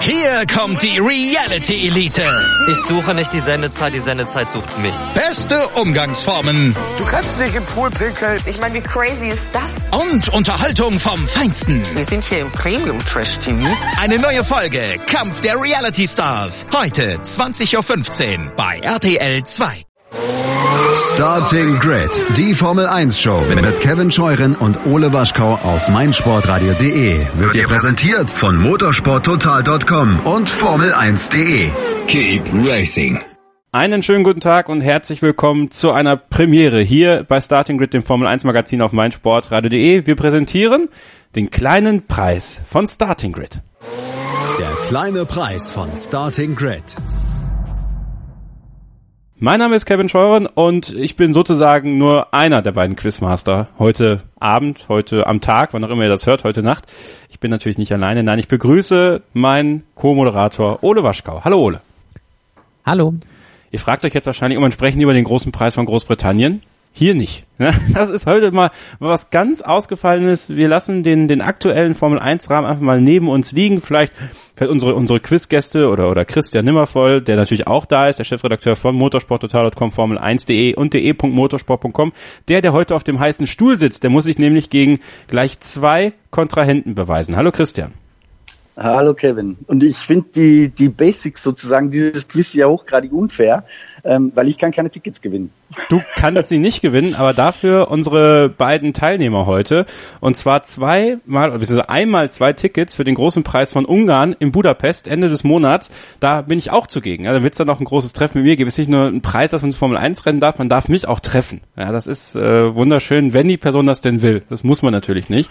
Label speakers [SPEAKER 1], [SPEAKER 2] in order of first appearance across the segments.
[SPEAKER 1] Hier kommt die Reality Elite.
[SPEAKER 2] Ich suche nicht die Sendezeit sucht mich.
[SPEAKER 1] Beste Umgangsformen.
[SPEAKER 3] Du kannst nicht im Pool pinkeln.
[SPEAKER 4] Ich meine, wie crazy ist das?
[SPEAKER 1] Und Unterhaltung vom Feinsten.
[SPEAKER 4] Wir sind hier im Premium-Trash-TV.
[SPEAKER 1] Eine neue Folge Kampf der Reality Stars. Heute 20.15 Uhr bei RTL 2.
[SPEAKER 5] Starting Grid, die Formel 1 Show mit Kevin Scheuren und Ole Waschkau auf meinsportradio.de wird dir präsentiert von motorsporttotal.com und Formel1.de. Keep racing.
[SPEAKER 6] Einen schönen guten Tag und herzlich willkommen zu einer Premiere hier bei Starting Grid, dem Formel 1 Magazin auf meinsportradio.de. Wir präsentieren den kleinen Preis von Starting Grid.
[SPEAKER 5] Der kleine Preis von Starting Grid.
[SPEAKER 6] Mein Name ist Kevin Scheuren und ich bin sozusagen nur einer der beiden Quizmaster heute Abend, heute am Tag, wann auch immer ihr das hört, heute Nacht. Ich bin natürlich nicht alleine, nein, ich begrüße meinen Co-Moderator Ole Waschkau. Hallo Ole.
[SPEAKER 7] Hallo.
[SPEAKER 6] Ihr fragt euch jetzt wahrscheinlich, sprechen über den großen Preis von Großbritannien? Hier nicht. Das ist heute mal was ganz Ausgefallenes. Wir lassen den aktuellen Formel-1-Rahmen einfach mal neben uns liegen. Vielleicht unsere Quizgäste oder Christian Nimmervoll, der natürlich auch da ist, der Chefredakteur von motorsporttotal.com, Formel1.de und de.motorsport.com. Der heute auf dem heißen Stuhl sitzt, der muss sich nämlich gegen gleich 2 Kontrahenten beweisen. Hallo Christian.
[SPEAKER 8] Hallo Kevin. Und ich finde die Basics sozusagen dieses Quiz ja hochgradig unfair, weil ich kann keine Tickets gewinnen.
[SPEAKER 6] Du kannst sie nicht gewinnen, aber dafür unsere beiden Teilnehmer heute. Und zwar einmal 2 Tickets für den großen Preis von Ungarn in Budapest Ende des Monats. Da bin ich auch zugegen. Ja, da wird es dann noch ein großes Treffen mit mir geben. Es ist nicht nur ein Preis, dass man ins Formel 1 rennen darf, man darf mich auch treffen. Ja, das ist wunderschön, wenn die Person das denn will. Das muss man natürlich nicht.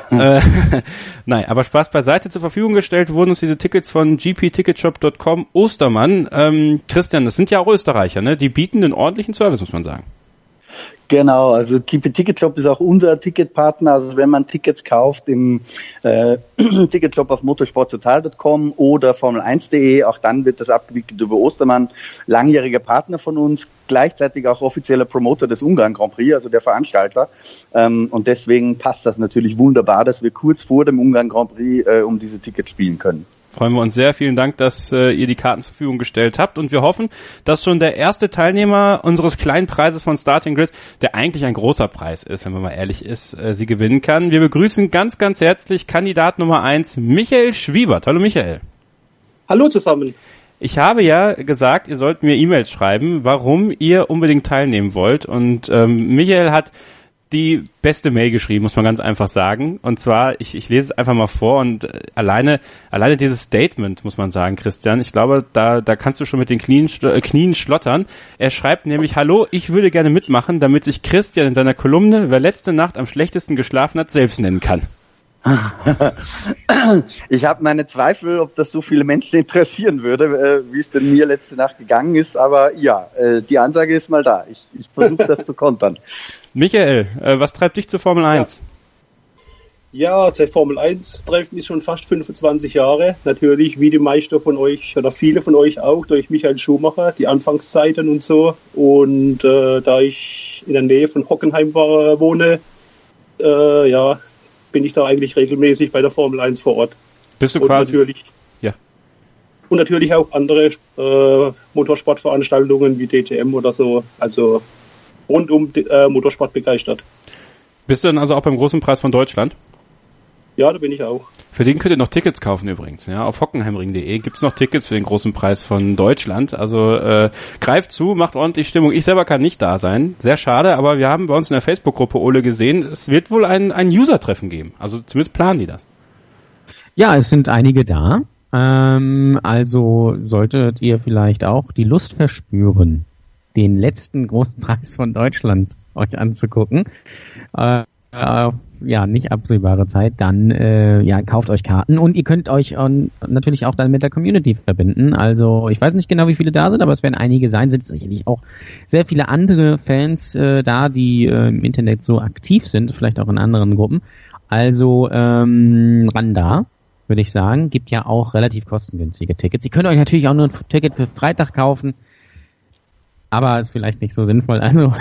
[SPEAKER 6] Nein, aber Spaß beiseite. Zur Verfügung gestellt wurden uns diese Tickets von gpticketshop.com Ostermann. Christian, das sind ja auch Österreicher, ne? Die bieten einen ordentlichen Service, muss man sagen.
[SPEAKER 8] Genau, also GP Ticketshop ist auch unser Ticketpartner. Also wenn man Tickets kauft im Ticketshop auf motorsporttotal.com oder Formel1.de, auch dann wird das abgewickelt über Ostermann, langjähriger Partner von uns, gleichzeitig auch offizieller Promoter des Ungarn Grand Prix, also der Veranstalter. Und deswegen passt das natürlich wunderbar, dass wir kurz vor dem Ungarn Grand Prix um diese Tickets spielen können.
[SPEAKER 6] Freuen wir uns sehr. Vielen Dank, dass ihr die Karten zur Verfügung gestellt habt. Und wir hoffen, dass schon der erste Teilnehmer unseres kleinen Preises von Starting Grid, der eigentlich ein großer Preis ist, wenn man mal ehrlich ist, sie gewinnen kann. Wir begrüßen ganz, ganz herzlich Kandidat Nummer 1, Michael Schwiebert. Hallo Michael.
[SPEAKER 9] Hallo zusammen.
[SPEAKER 6] Ich habe ja gesagt, ihr sollt mir E-Mails schreiben, warum ihr unbedingt teilnehmen wollt. Und Michael hat die beste Mail geschrieben, muss man ganz einfach sagen. Und zwar, ich lese es einfach mal vor und alleine dieses Statement, muss man sagen, Christian, ich glaube, da kannst du schon mit den Knien schlottern. Er schreibt nämlich, hallo, ich würde gerne mitmachen, damit sich Christian in seiner Kolumne, wer letzte Nacht am schlechtesten geschlafen hat, selbst nennen kann.
[SPEAKER 8] Ich habe meine Zweifel, ob das so viele Menschen interessieren würde, wie es denn mir letzte Nacht gegangen ist. Aber ja, die Ansage ist mal da. Ich versuche das zu kontern.
[SPEAKER 6] Michael, was treibt dich zur Formel 1?
[SPEAKER 9] Ja, seit Formel 1 treibt mich schon fast 25 Jahre. Natürlich, wie die meisten von euch oder viele von euch auch, durch Michael Schumacher, die Anfangszeiten und so. Und da ich in der Nähe von Hockenheim wohne, bin ich da eigentlich regelmäßig bei der Formel 1 vor Ort.
[SPEAKER 6] Bist du
[SPEAKER 9] und
[SPEAKER 6] quasi?
[SPEAKER 9] Und natürlich auch andere Motorsportveranstaltungen wie DTM oder so. Also rund um Motorsport begeistert.
[SPEAKER 6] Bist du dann also auch beim großen Preis von Deutschland?
[SPEAKER 9] Ja, da bin ich auch.
[SPEAKER 6] Für den könnt ihr noch Tickets kaufen übrigens. Ja, auf hockenheimring.de gibt's noch Tickets für den großen Preis von Deutschland. Also greift zu, macht ordentlich Stimmung. Ich selber kann nicht da sein. Sehr schade, aber wir haben bei uns in der Facebook-Gruppe, Ole, gesehen, es wird wohl ein User-Treffen geben. Also zumindest planen die das.
[SPEAKER 7] Ja, es sind einige da. Also solltet ihr vielleicht auch die Lust verspüren, den letzten großen Preis von Deutschland euch anzugucken, nicht absehbare Zeit, dann kauft euch Karten und ihr könnt euch natürlich auch dann mit der Community verbinden. Also ich weiß nicht genau, wie viele da sind, aber es werden einige sein, sind sicherlich auch sehr viele andere Fans da, die im Internet so aktiv sind, vielleicht auch in anderen Gruppen. Also ran da, würde ich sagen, gibt ja auch relativ kostengünstige Tickets. Ihr könnt euch natürlich auch nur ein Ticket für Freitag kaufen, aber ist vielleicht nicht so sinnvoll. Also,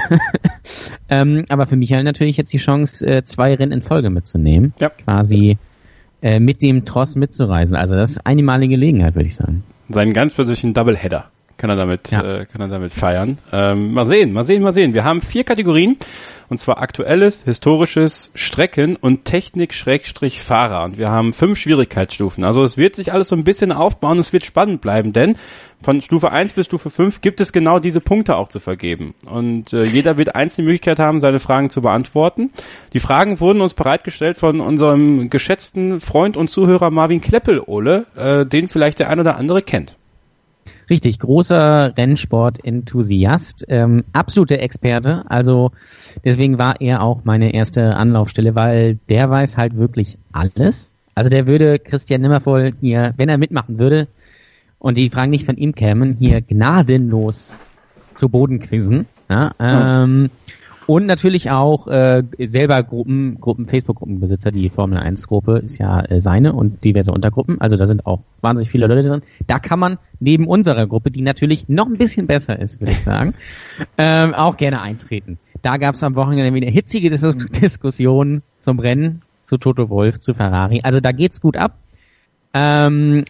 [SPEAKER 7] aber für Michael natürlich jetzt die Chance, 2 Rennen in Folge mitzunehmen. Ja. Quasi mit dem Tross mitzureisen. Also das ist einmalige Gelegenheit, würde ich sagen.
[SPEAKER 6] Seinen ganz persönlichen Doubleheader kann er damit feiern. Mal sehen. Wir haben 4 Kategorien, und zwar Aktuelles, Historisches, Strecken und Technik-Fahrer. Und wir haben 5 Schwierigkeitsstufen. Also es wird sich alles so ein bisschen aufbauen, es wird spannend bleiben, denn von Stufe 1 bis Stufe 5 gibt es genau diese Punkte auch zu vergeben. Und jeder wird einzelne Möglichkeit haben, seine Fragen zu beantworten. Die Fragen wurden uns bereitgestellt von unserem geschätzten Freund und Zuhörer Marvin Kleppel, Ole, den vielleicht der ein oder andere kennt.
[SPEAKER 7] Richtig, großer Rennsport-Enthusiast, absoluter Experte, also deswegen war er auch meine erste Anlaufstelle, weil der weiß halt wirklich alles. Also der würde Christian Nimmervoll hier, wenn er mitmachen würde und die Fragen nicht von ihm kämen, hier gnadenlos zu Boden quizzen. Ja, und natürlich auch selber Facebook-Gruppenbesitzer, die Formel 1-Gruppe ist ja seine und diverse Untergruppen, also da sind auch wahnsinnig viele Leute drin. Da kann man neben unserer Gruppe, die natürlich noch ein bisschen besser ist, würde ich sagen, auch gerne eintreten. Da gab es am Wochenende wieder hitzige Diskussionen zum Rennen, zu Toto Wolff, zu Ferrari, also da geht's gut ab. Der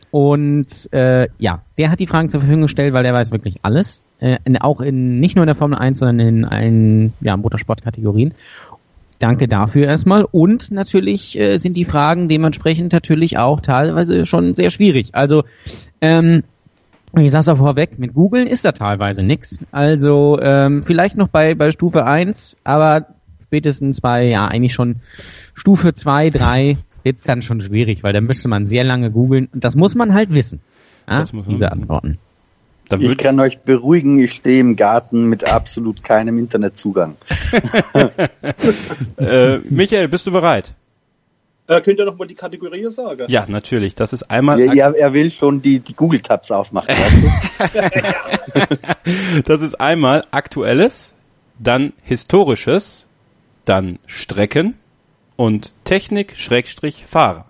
[SPEAKER 7] hat die Fragen zur Verfügung gestellt, weil der weiß wirklich alles. Nicht nur in der Formel 1, sondern in allen Motorsportkategorien. Danke dafür erstmal. Und natürlich sind die Fragen dementsprechend natürlich auch teilweise schon sehr schwierig. Also, ich sag's auch vorweg, mit Googlen ist da teilweise nix. Also, vielleicht noch bei Stufe 1, aber spätestens bei, eigentlich schon Stufe 2, 3 wird's dann schon schwierig, weil da müsste man sehr lange googeln. Und das muss man halt wissen. Diese Antworten.
[SPEAKER 8] Ich kann euch beruhigen, ich stehe im Garten mit absolut keinem Internetzugang.
[SPEAKER 6] Michael, bist du bereit?
[SPEAKER 9] Könnt ihr noch mal die Kategorie sagen?
[SPEAKER 6] Ja, natürlich. Das ist einmal...
[SPEAKER 8] Ja, er will schon die Google-Tabs aufmachen. Weißt
[SPEAKER 6] du? Das ist einmal Aktuelles, dann Historisches, dann Strecken und Technik-Fahrer.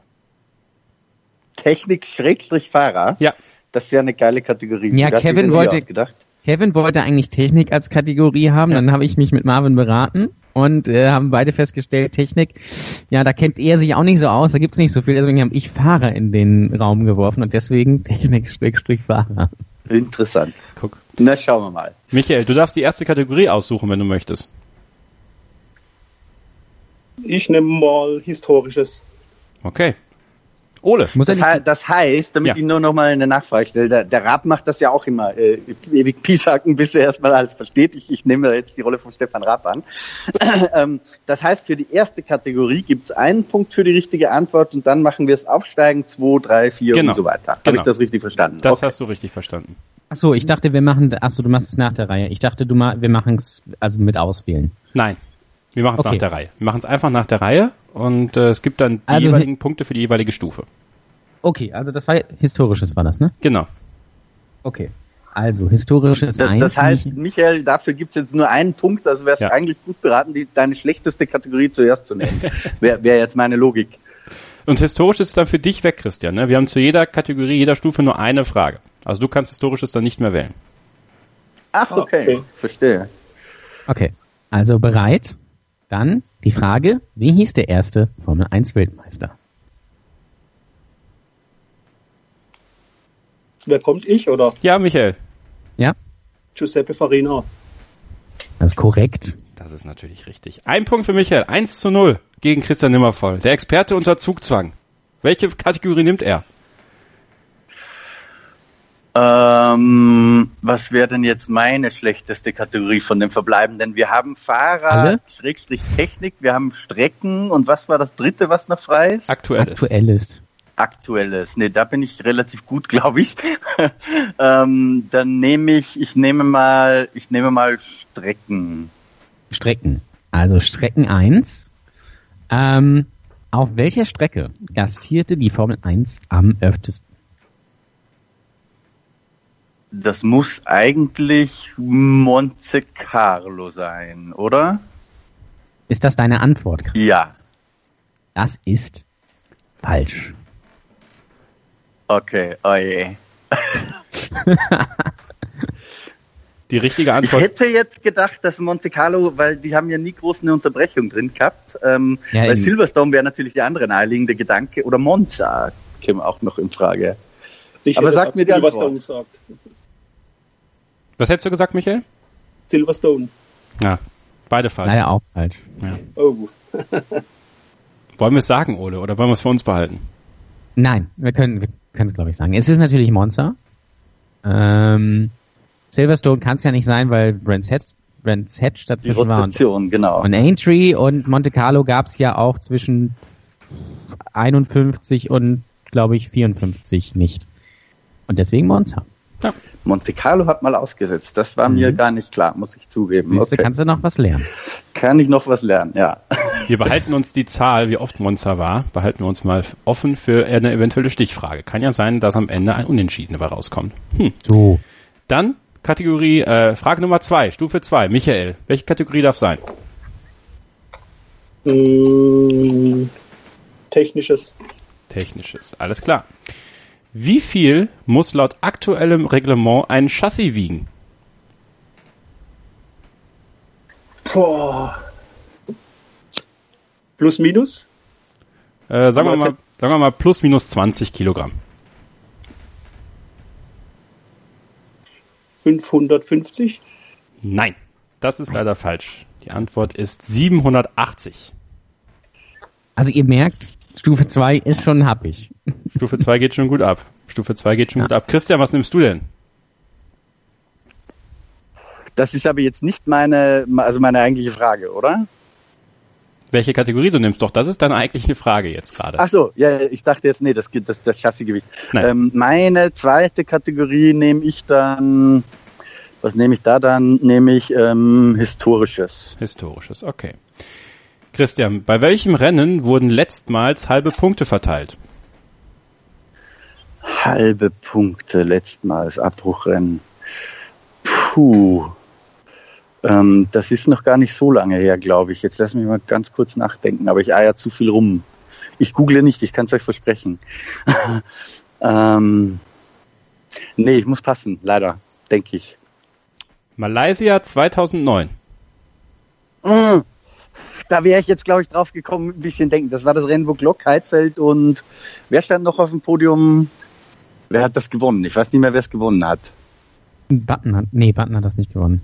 [SPEAKER 8] Technik-Fahrer?
[SPEAKER 6] Ja.
[SPEAKER 8] Das ist ja eine geile Kategorie.
[SPEAKER 7] Ja, Kevin wollte eigentlich Technik als Kategorie haben, dann habe ich mich mit Marvin beraten und haben beide festgestellt, Technik, ja, da kennt er sich auch nicht so aus, da gibt's nicht so viel, deswegen habe ich Fahrer in den Raum geworfen und deswegen Technik-Fahrer.
[SPEAKER 8] Interessant.
[SPEAKER 6] Guck.
[SPEAKER 8] Na, schauen wir mal. Michael,
[SPEAKER 6] du darfst die erste Kategorie aussuchen, wenn du möchtest.
[SPEAKER 9] Ich nehme mal Historisches.
[SPEAKER 6] Okay. Ole.
[SPEAKER 8] Das heißt, damit ich nur noch mal eine Nachfrage stelle, der Raab macht das ja auch immer ewig piesacken, bis er erstmal alles versteht. Ich nehme jetzt die Rolle von Stefan Raab an. Das heißt, für die erste Kategorie gibt es einen Punkt für die richtige Antwort und dann machen wir es aufsteigen, 2, 3, 4 und so weiter. Habe ich das richtig verstanden?
[SPEAKER 6] Das hast du richtig verstanden.
[SPEAKER 7] Achso, ich dachte, du machst es nach der Reihe. Ich dachte, wir machen es also mit Auswählen.
[SPEAKER 6] Nein. Wir machen es nach der Reihe. Wir machen es einfach nach der Reihe und es gibt dann die jeweiligen Punkte für die jeweilige Stufe.
[SPEAKER 7] Okay, also das war Historisches war das, ne?
[SPEAKER 6] Genau.
[SPEAKER 7] Okay, also Historisches
[SPEAKER 8] Das heißt, Michael, dafür gibt's jetzt nur einen Punkt, also wär's eigentlich gut beraten, deine schlechteste Kategorie zuerst zu nehmen. Wäre jetzt meine Logik.
[SPEAKER 6] Und Historisches ist dann für dich weg, Christian, ne? Wir haben zu jeder Kategorie, jeder Stufe nur eine Frage. Also du kannst Historisches dann nicht mehr wählen.
[SPEAKER 8] Ach, okay. Verstehe.
[SPEAKER 7] Okay, also bereit? Dann die Frage, wie hieß der erste Formel 1 Weltmeister?
[SPEAKER 9] Wer kommt, ich oder?
[SPEAKER 6] Ja, Michael.
[SPEAKER 7] Ja.
[SPEAKER 9] Giuseppe Farina.
[SPEAKER 7] Das ist korrekt.
[SPEAKER 6] Das ist natürlich richtig. Ein Punkt für Michael, 1:0 gegen Christian Nimmervoll. Der Experte unter Zugzwang. Welche Kategorie nimmt er?
[SPEAKER 8] Was wäre denn jetzt meine schlechteste Kategorie von den Verbleibenden? Wir haben Fahrer, Technik, wir haben Strecken und was war das dritte, was noch frei ist? Aktuelles. Ne, da bin ich relativ gut, glaube ich. Dann nehme ich nehme mal Strecken.
[SPEAKER 7] Strecken. Also Strecken 1. Auf welcher Strecke gastierte die Formel 1 am öftesten?
[SPEAKER 8] Das muss eigentlich Monte Carlo sein, oder?
[SPEAKER 7] Ist das deine Antwort?
[SPEAKER 8] Ja.
[SPEAKER 7] Das ist falsch.
[SPEAKER 8] Okay, oh je.
[SPEAKER 6] Die richtige
[SPEAKER 8] Ich
[SPEAKER 6] Antwort.
[SPEAKER 8] hätte jetzt gedacht, dass Monte Carlo, weil die haben ja nie groß eine Unterbrechung drin gehabt, weil
[SPEAKER 7] eben.
[SPEAKER 8] Silverstone wäre natürlich der andere naheliegende Gedanke, oder Monza käme auch noch in Frage.
[SPEAKER 9] Ich
[SPEAKER 8] Aber
[SPEAKER 9] hätte
[SPEAKER 8] sag mir die
[SPEAKER 9] Silverstone
[SPEAKER 8] Antwort.
[SPEAKER 9] gesagt.
[SPEAKER 6] Was hättest du gesagt, Michael?
[SPEAKER 9] Silverstone.
[SPEAKER 6] Ja, beide falsch.
[SPEAKER 7] Leider auch falsch.
[SPEAKER 6] Ja.
[SPEAKER 9] Oh.
[SPEAKER 6] Wollen wir es sagen, Ole, oder wollen wir es für uns behalten?
[SPEAKER 7] Nein, wir können es, glaube ich, sagen. Es ist natürlich Monza. Silverstone kann es ja nicht sein, weil Brands Hatch
[SPEAKER 8] Die
[SPEAKER 7] dazwischen war.
[SPEAKER 8] Rotation, genau.
[SPEAKER 7] Und Aintree und Monte Carlo gab es ja auch zwischen 51 und, glaube ich, 54 nicht. Und deswegen Monza.
[SPEAKER 8] Monte Carlo hat mal ausgesetzt. Das war mir gar nicht klar, muss ich zugeben.
[SPEAKER 7] Siehste, kannst du noch was lernen.
[SPEAKER 8] Kann ich noch was lernen, ja.
[SPEAKER 6] Wir behalten uns die Zahl, wie oft Monza war, behalten wir uns mal offen für eine eventuelle Stichfrage. Kann ja sein, dass am Ende ein Unentschieden dabei rauskommt.
[SPEAKER 7] So.
[SPEAKER 6] Dann Kategorie, Frage Nummer 2, Stufe 2. Michael, welche Kategorie darf sein?
[SPEAKER 9] Technisches.
[SPEAKER 6] Technisches, alles klar. Wie viel muss laut aktuellem Reglement ein Chassis wiegen?
[SPEAKER 9] Boah. Plus, minus?
[SPEAKER 6] Sagen wir mal plus minus 20 Kilogramm.
[SPEAKER 9] 550?
[SPEAKER 6] Nein, das ist leider falsch. Die Antwort ist 780.
[SPEAKER 7] Also ihr merkt, Stufe 2 ist schon happig.
[SPEAKER 6] Stufe 2 geht schon gut ab. Gut ab. Christian, was nimmst du denn?
[SPEAKER 8] Das ist aber jetzt nicht meine eigentliche Frage, oder?
[SPEAKER 6] Welche Kategorie du nimmst? Doch, das ist deine eigentliche Frage jetzt gerade.
[SPEAKER 8] Ach so, ja, ich dachte jetzt, nee, das Chassisgewicht.
[SPEAKER 6] Nein.
[SPEAKER 8] Meine zweite Kategorie nehme ich dann, was nehme ich da dann? Nehme ich Historisches.
[SPEAKER 6] Historisches, okay. Christian, bei welchem Rennen wurden letztmals halbe Punkte verteilt?
[SPEAKER 8] Halbe Punkte letztmals, Abbruchrennen. Puh. Das ist noch gar nicht so lange her, glaube ich. Jetzt lass mich mal ganz kurz nachdenken, aber ich eier zu viel rum. Ich google nicht, ich kann es euch versprechen. Nee, ich muss passen, leider, denke ich.
[SPEAKER 6] Malaysia 2009.
[SPEAKER 8] Da wäre ich jetzt, glaube ich, drauf gekommen, ein bisschen denken. Das war das Rennen, wo Glock, Heidfeld und wer stand noch auf dem Podium? Wer hat das gewonnen? Ich weiß nicht mehr, wer es gewonnen hat.
[SPEAKER 7] Button hat das nicht gewonnen.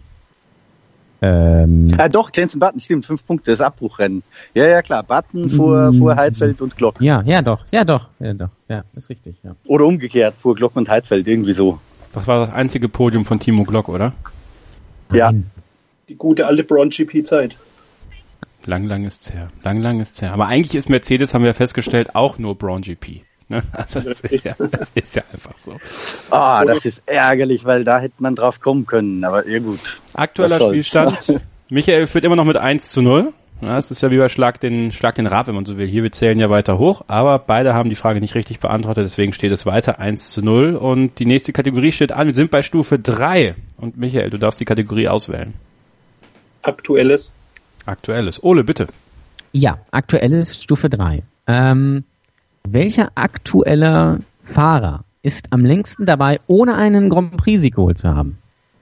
[SPEAKER 8] Doch, Jensen Button, stimmt, 5 Punkte, das Abbruchrennen. Ja, klar, Button vor Heidfeld und Glock.
[SPEAKER 7] Ja, ist richtig, ja.
[SPEAKER 8] Oder umgekehrt, vor Glock und Heidfeld, irgendwie so.
[SPEAKER 6] Das war das einzige Podium von Timo Glock, oder?
[SPEAKER 8] Ja.
[SPEAKER 9] Die gute alte Braun GP-Zeit.
[SPEAKER 6] Lang ist's her. Aber eigentlich ist Mercedes, haben wir festgestellt, auch nur Braun GP. Ne? Also das ist ja einfach so.
[SPEAKER 8] Das ist ärgerlich, weil da hätte man drauf kommen können, aber ja gut.
[SPEAKER 6] Aktueller Spielstand. Michael führt immer noch mit 1:0. Ja, es ist ja wie bei Schlag den Rab, wenn man so will. Hier, wir zählen ja weiter hoch, aber beide haben die Frage nicht richtig beantwortet, deswegen steht es weiter 1:0 und die nächste Kategorie steht an. Wir sind bei Stufe 3 und Michael, du darfst die Kategorie auswählen.
[SPEAKER 9] Aktuelles.
[SPEAKER 6] Ole, bitte.
[SPEAKER 7] Ja, aktuelles Stufe 3. Welcher aktueller Fahrer ist am längsten dabei, ohne einen Grand Prix-Sieg geholt zu haben?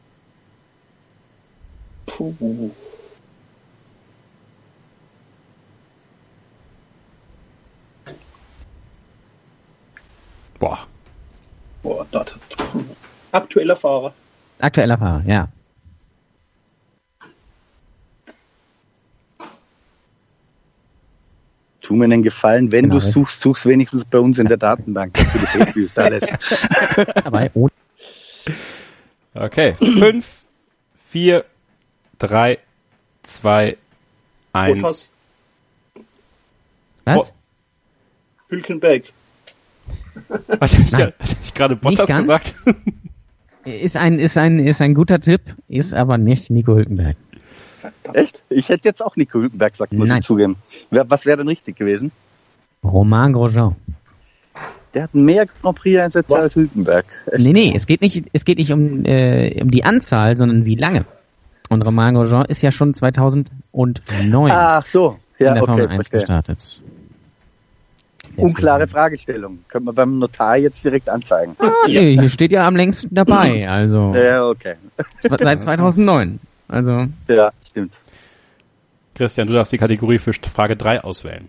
[SPEAKER 9] Puh.
[SPEAKER 6] Boah,
[SPEAKER 9] das. Aktueller Fahrer.
[SPEAKER 7] Aktueller Fahrer, ja.
[SPEAKER 8] Tu mir einen Gefallen, wenn
[SPEAKER 7] Genau,
[SPEAKER 8] du suchst wenigstens bei uns in der Datenbank, dass du die durchführst, alles.
[SPEAKER 7] Dabei ohne.
[SPEAKER 6] Okay, 5, 4, 3, 2, 1.
[SPEAKER 9] Bottas.
[SPEAKER 7] Was?
[SPEAKER 9] Hülkenberg.
[SPEAKER 6] Hatte ich gerade Bottas
[SPEAKER 7] Nicht ganz.
[SPEAKER 6] gesagt?
[SPEAKER 7] Ist ein guter Tipp, ist aber nicht Nico Hülkenberg.
[SPEAKER 8] Echt? Ich hätte jetzt auch Nico Hülkenberg gesagt, muss
[SPEAKER 7] Nein.
[SPEAKER 8] ich zugeben. Was wäre denn richtig gewesen?
[SPEAKER 7] Romain Grosjean.
[SPEAKER 8] Der hat mehr Grand Prix-Einsätze als Hülkenberg. Echt?
[SPEAKER 7] Nee, es geht nicht um die Anzahl, sondern wie lange. Und Romain Grosjean ist ja schon 2009
[SPEAKER 8] Ach so, ja,
[SPEAKER 7] in der
[SPEAKER 8] okay,
[SPEAKER 7] Formel 1
[SPEAKER 8] verstehe.
[SPEAKER 7] gestartet.
[SPEAKER 8] Unklare Fragestellung. Können wir beim Notar jetzt direkt anzeigen.
[SPEAKER 7] Nee, hier steht ja am längsten dabei, also.
[SPEAKER 8] Ja, okay.
[SPEAKER 7] Seit 2009. Also.
[SPEAKER 8] Ja, stimmt.
[SPEAKER 6] Christian, du darfst die Kategorie für Frage 3 auswählen.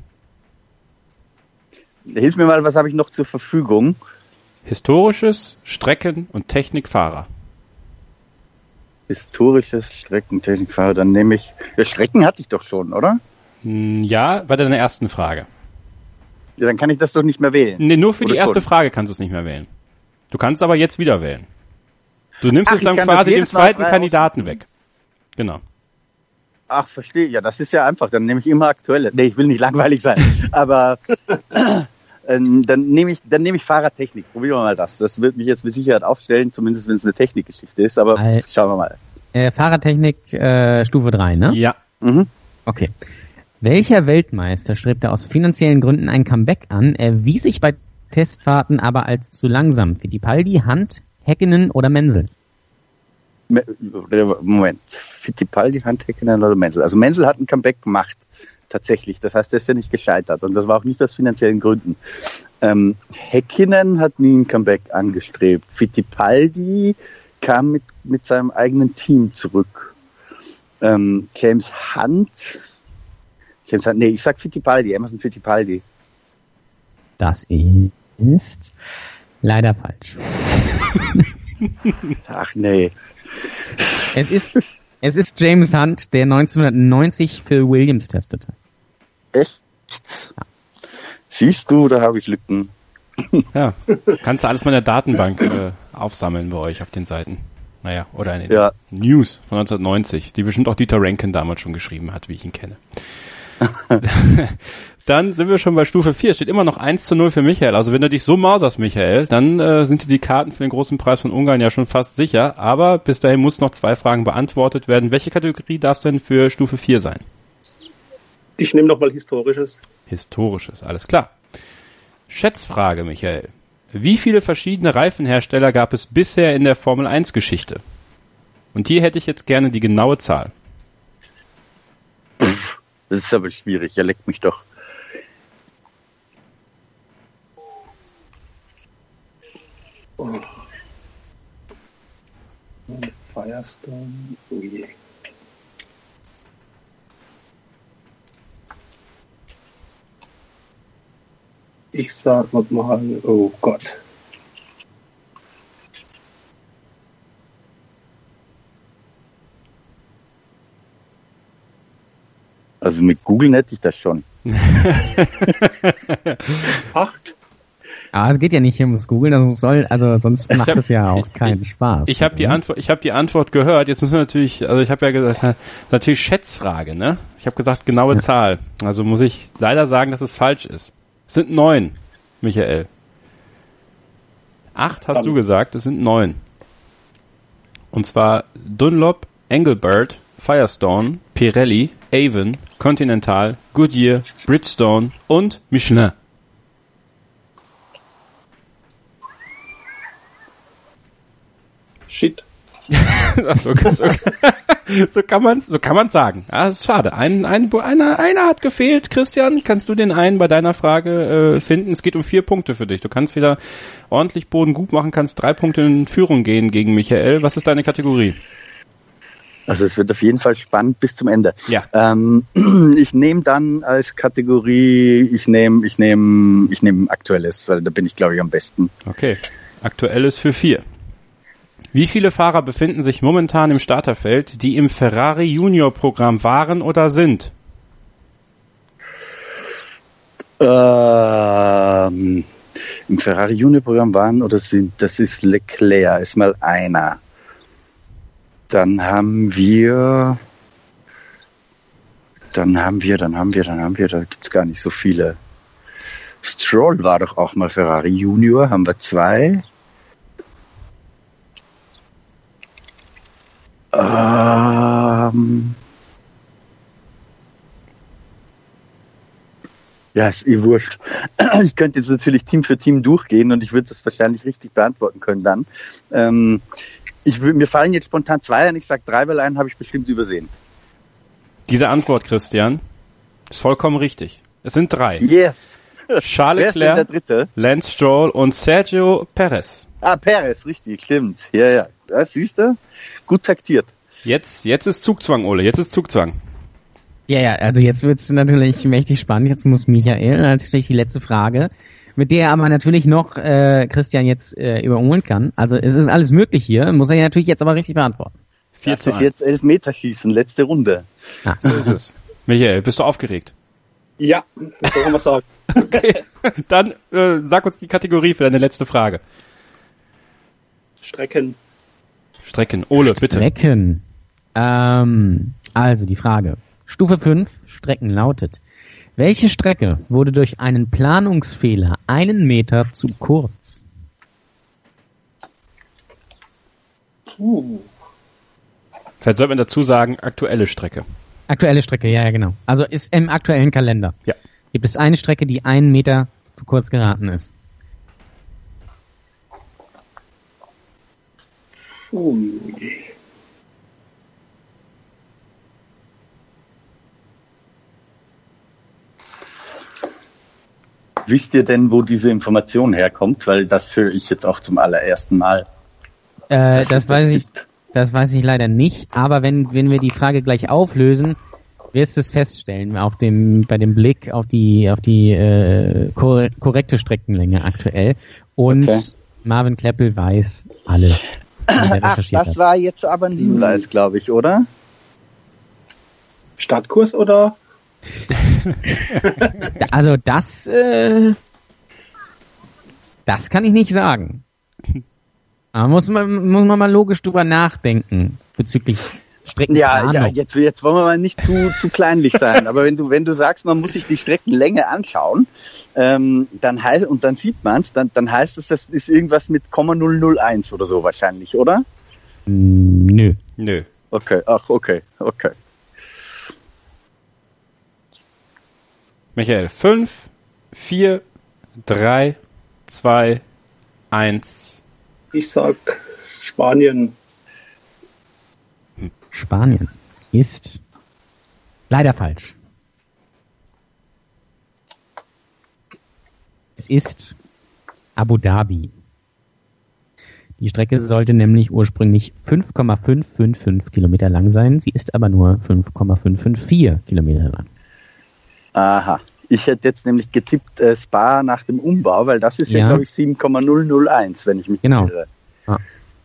[SPEAKER 8] Hilf mir mal, was habe ich noch zur Verfügung?
[SPEAKER 6] Historisches, Strecken- und Technikfahrer.
[SPEAKER 8] Historisches Streckentechnikfahrer, dann nehme ich... Ja, Strecken hatte ich doch schon, oder?
[SPEAKER 6] Ja, bei deiner ersten Frage.
[SPEAKER 8] Ja, dann kann ich das doch nicht mehr wählen.
[SPEAKER 6] Nee, nur für
[SPEAKER 8] Oder
[SPEAKER 6] die erste
[SPEAKER 8] schon?
[SPEAKER 6] Frage kannst du es nicht mehr wählen. Du kannst aber jetzt wieder wählen. Du nimmst es
[SPEAKER 8] ich
[SPEAKER 6] dann
[SPEAKER 8] kann das
[SPEAKER 6] quasi dem
[SPEAKER 8] jedes Mal
[SPEAKER 6] zweiten
[SPEAKER 8] frei
[SPEAKER 6] Kandidaten
[SPEAKER 8] aussuchen.
[SPEAKER 6] weg. Genau.
[SPEAKER 8] Ach, verstehe. Ja, das ist ja einfach. Dann nehme ich immer aktuelle. Nee, ich will nicht langweilig sein. Aber dann nehme ich Fahrradtechnik. Probieren wir mal das. Das wird mich jetzt mit Sicherheit aufstellen, zumindest wenn es eine Technikgeschichte ist. Aber schauen wir mal.
[SPEAKER 7] Fahrradtechnik Stufe 3, ne?
[SPEAKER 6] Ja.
[SPEAKER 8] Mhm.
[SPEAKER 7] Okay. Welcher Weltmeister strebte aus finanziellen Gründen ein Comeback an, erwies sich bei Testfahrten aber als zu langsam? Fittipaldi, Hunt, Häkkinen oder Menzel?
[SPEAKER 8] Moment. Fittipaldi, Hunt, Häkkinen oder Menzel? Also Menzel hat ein Comeback gemacht. Tatsächlich. Das heißt, er ist ja nicht gescheitert. Und das war auch nicht aus finanziellen Gründen. Häkkinen hat nie ein Comeback angestrebt. Fittipaldi kam mit seinem eigenen Team zurück. James Hunt, nee, ich sag Fittipaldi, Emerson Fittipaldi.
[SPEAKER 7] Das ist leider falsch.
[SPEAKER 8] Ach nee.
[SPEAKER 7] Es ist James Hunt, der 1990 Phil Williams testete.
[SPEAKER 8] Echt? Ja. Siehst du, da habe ich Lücken.
[SPEAKER 6] Ja, kannst du alles mal in der Datenbank aufsammeln bei euch auf den Seiten. Naja, oder in den News von 1990, die bestimmt auch Dieter Rankin damals schon geschrieben hat, wie ich ihn kenne. Dann sind wir schon bei Stufe 4. Steht immer noch 1:0 für Michael. Also wenn du dich so mauserst, Michael, dann sind dir die Karten für den großen Preis von Ungarn ja schon fast sicher. Aber bis dahin muss noch 2 Fragen beantwortet werden. Welche Kategorie darf denn für Stufe 4 sein?
[SPEAKER 9] Ich nehme nochmal Historisches.
[SPEAKER 6] Historisches, alles klar. Schätzfrage, Michael. Wie viele verschiedene Reifenhersteller gab es bisher in der Formel-1-Geschichte? Und hier hätte ich jetzt gerne die genaue Zahl.
[SPEAKER 8] Das ist aber schwierig, er leckt mich doch.
[SPEAKER 9] Oh. Firestone, oh je. Ich sag mal, oh Gott.
[SPEAKER 8] Also mit Google hätte ich das schon.
[SPEAKER 9] 8?
[SPEAKER 7] Aber es geht ja nicht ums Googeln, sonst macht es ja auch keinen Spaß.
[SPEAKER 6] Ich habe die Antwort gehört. Jetzt müssen wir natürlich, also ich habe ja gesagt, natürlich Schätzfrage, ne? Ich habe gesagt genaue Zahl. Also muss ich leider sagen, dass es falsch ist. Es sind 9, Michael. 8 hast du gesagt, es sind 9. Und zwar Dunlop, Engelbert, Firestone, Pirelli, Avon, Continental, Goodyear, Bridgestone und Michelin.
[SPEAKER 9] Shit.
[SPEAKER 6] So kann man's sagen. Ah, das ist schade. Einer hat gefehlt. Christian, kannst du den einen bei deiner Frage finden? Es geht um 4 Punkte für dich. Du kannst wieder ordentlich Boden gut machen, kannst 3 Punkte in Führung gehen gegen Michael. Was ist deine Kategorie?
[SPEAKER 8] Also es wird auf jeden Fall spannend bis zum Ende.
[SPEAKER 6] Ja.
[SPEAKER 8] Ich nehme dann als Kategorie, ich nehme Aktuelles, weil da bin ich, glaube ich, am besten.
[SPEAKER 6] Okay. Aktuelles für 4. Wie viele Fahrer befinden sich momentan im Starterfeld, die im Ferrari Junior Programm waren oder sind?
[SPEAKER 8] Im Ferrari Junior Programm waren oder sind, das ist Leclerc, ist mal einer. Dann haben wir, da gibt's gar nicht so viele. Stroll war doch auch mal Ferrari Junior, haben wir 2. Ja, ist eh wurscht. Ich könnte jetzt natürlich Team für Team durchgehen und ich würde das wahrscheinlich richtig beantworten können dann. Mir fallen jetzt spontan 2 ein, ich sage 3, weil einen habe ich bestimmt übersehen.
[SPEAKER 6] Diese Antwort, Christian, ist vollkommen richtig. Es sind 3.
[SPEAKER 8] Yes!
[SPEAKER 6] Charles
[SPEAKER 8] Wer ist denn der
[SPEAKER 6] Leclerc,
[SPEAKER 8] Dritte?
[SPEAKER 6] Lance Stroll und Sergio Perez.
[SPEAKER 8] Ah, Perez, richtig, stimmt. Ja. Das siehst du? Gut taktiert.
[SPEAKER 6] Jetzt ist Zugzwang, Ole, jetzt ist Zugzwang.
[SPEAKER 7] Ja, also jetzt wird's natürlich mächtig spannend. Jetzt muss Michael natürlich die letzte Frage, mit der er aber natürlich noch Christian jetzt überholen kann. Also es ist alles möglich hier, muss er ja natürlich jetzt aber richtig beantworten.
[SPEAKER 6] 4 zu
[SPEAKER 8] Das ist
[SPEAKER 6] 1.
[SPEAKER 8] jetzt Elfmeterschießen, letzte Runde.
[SPEAKER 6] So ist es. Michael, bist du aufgeregt?
[SPEAKER 9] Ja, das soll man mal sagen.
[SPEAKER 6] Okay, dann sag uns die Kategorie für deine letzte Frage.
[SPEAKER 9] Strecken.
[SPEAKER 6] Ole, bitte.
[SPEAKER 7] Strecken. Also die Frage. Stufe 5, Strecken lautet: Welche Strecke wurde durch einen Planungsfehler 1 Meter zu kurz?
[SPEAKER 6] Vielleicht sollte man dazu sagen, aktuelle Strecke.
[SPEAKER 7] Aktuelle Strecke, ja, genau. Also ist im aktuellen Kalender.
[SPEAKER 6] Ja.
[SPEAKER 7] Gibt es eine Strecke, die 1 Meter zu kurz geraten ist?
[SPEAKER 8] Wisst ihr denn, wo diese Information herkommt? Weil das höre ich jetzt auch zum allerersten Mal.
[SPEAKER 7] Das weiß ich leider nicht, aber wenn wir die Frage gleich auflösen, wirst du es feststellen bei dem Blick auf die korrekte Streckenlänge aktuell. Und
[SPEAKER 8] Okay.
[SPEAKER 7] Marvin Kleppel weiß alles.
[SPEAKER 8] Ach, das war jetzt aber ein Hinweis, glaube ich, oder?
[SPEAKER 9] Stadtkurs oder?
[SPEAKER 7] Also das kann ich nicht sagen. Aber muss man mal logisch drüber nachdenken bezüglich Streckenplanung.
[SPEAKER 8] Ja, jetzt wollen wir mal nicht zu kleinlich sein. Aber wenn du sagst, man muss sich die Streckenlänge anschauen, dann sieht man es, dann heißt es, das ist irgendwas mit 0,001 oder so wahrscheinlich, oder?
[SPEAKER 7] Nö.
[SPEAKER 8] Okay.
[SPEAKER 6] Michael, 5, 4, 3, 2, 1.
[SPEAKER 9] Ich sag Spanien.
[SPEAKER 7] Spanien ist leider falsch. Es ist Abu Dhabi. Die Strecke sollte nämlich ursprünglich 5,555 Kilometer lang sein. Sie ist aber nur 5,554 Kilometer lang.
[SPEAKER 8] Aha. Ich hätte jetzt nämlich getippt Spa nach dem Umbau, weil das ist ja glaube ich, 7,001, wenn ich mich irre.
[SPEAKER 7] Ja.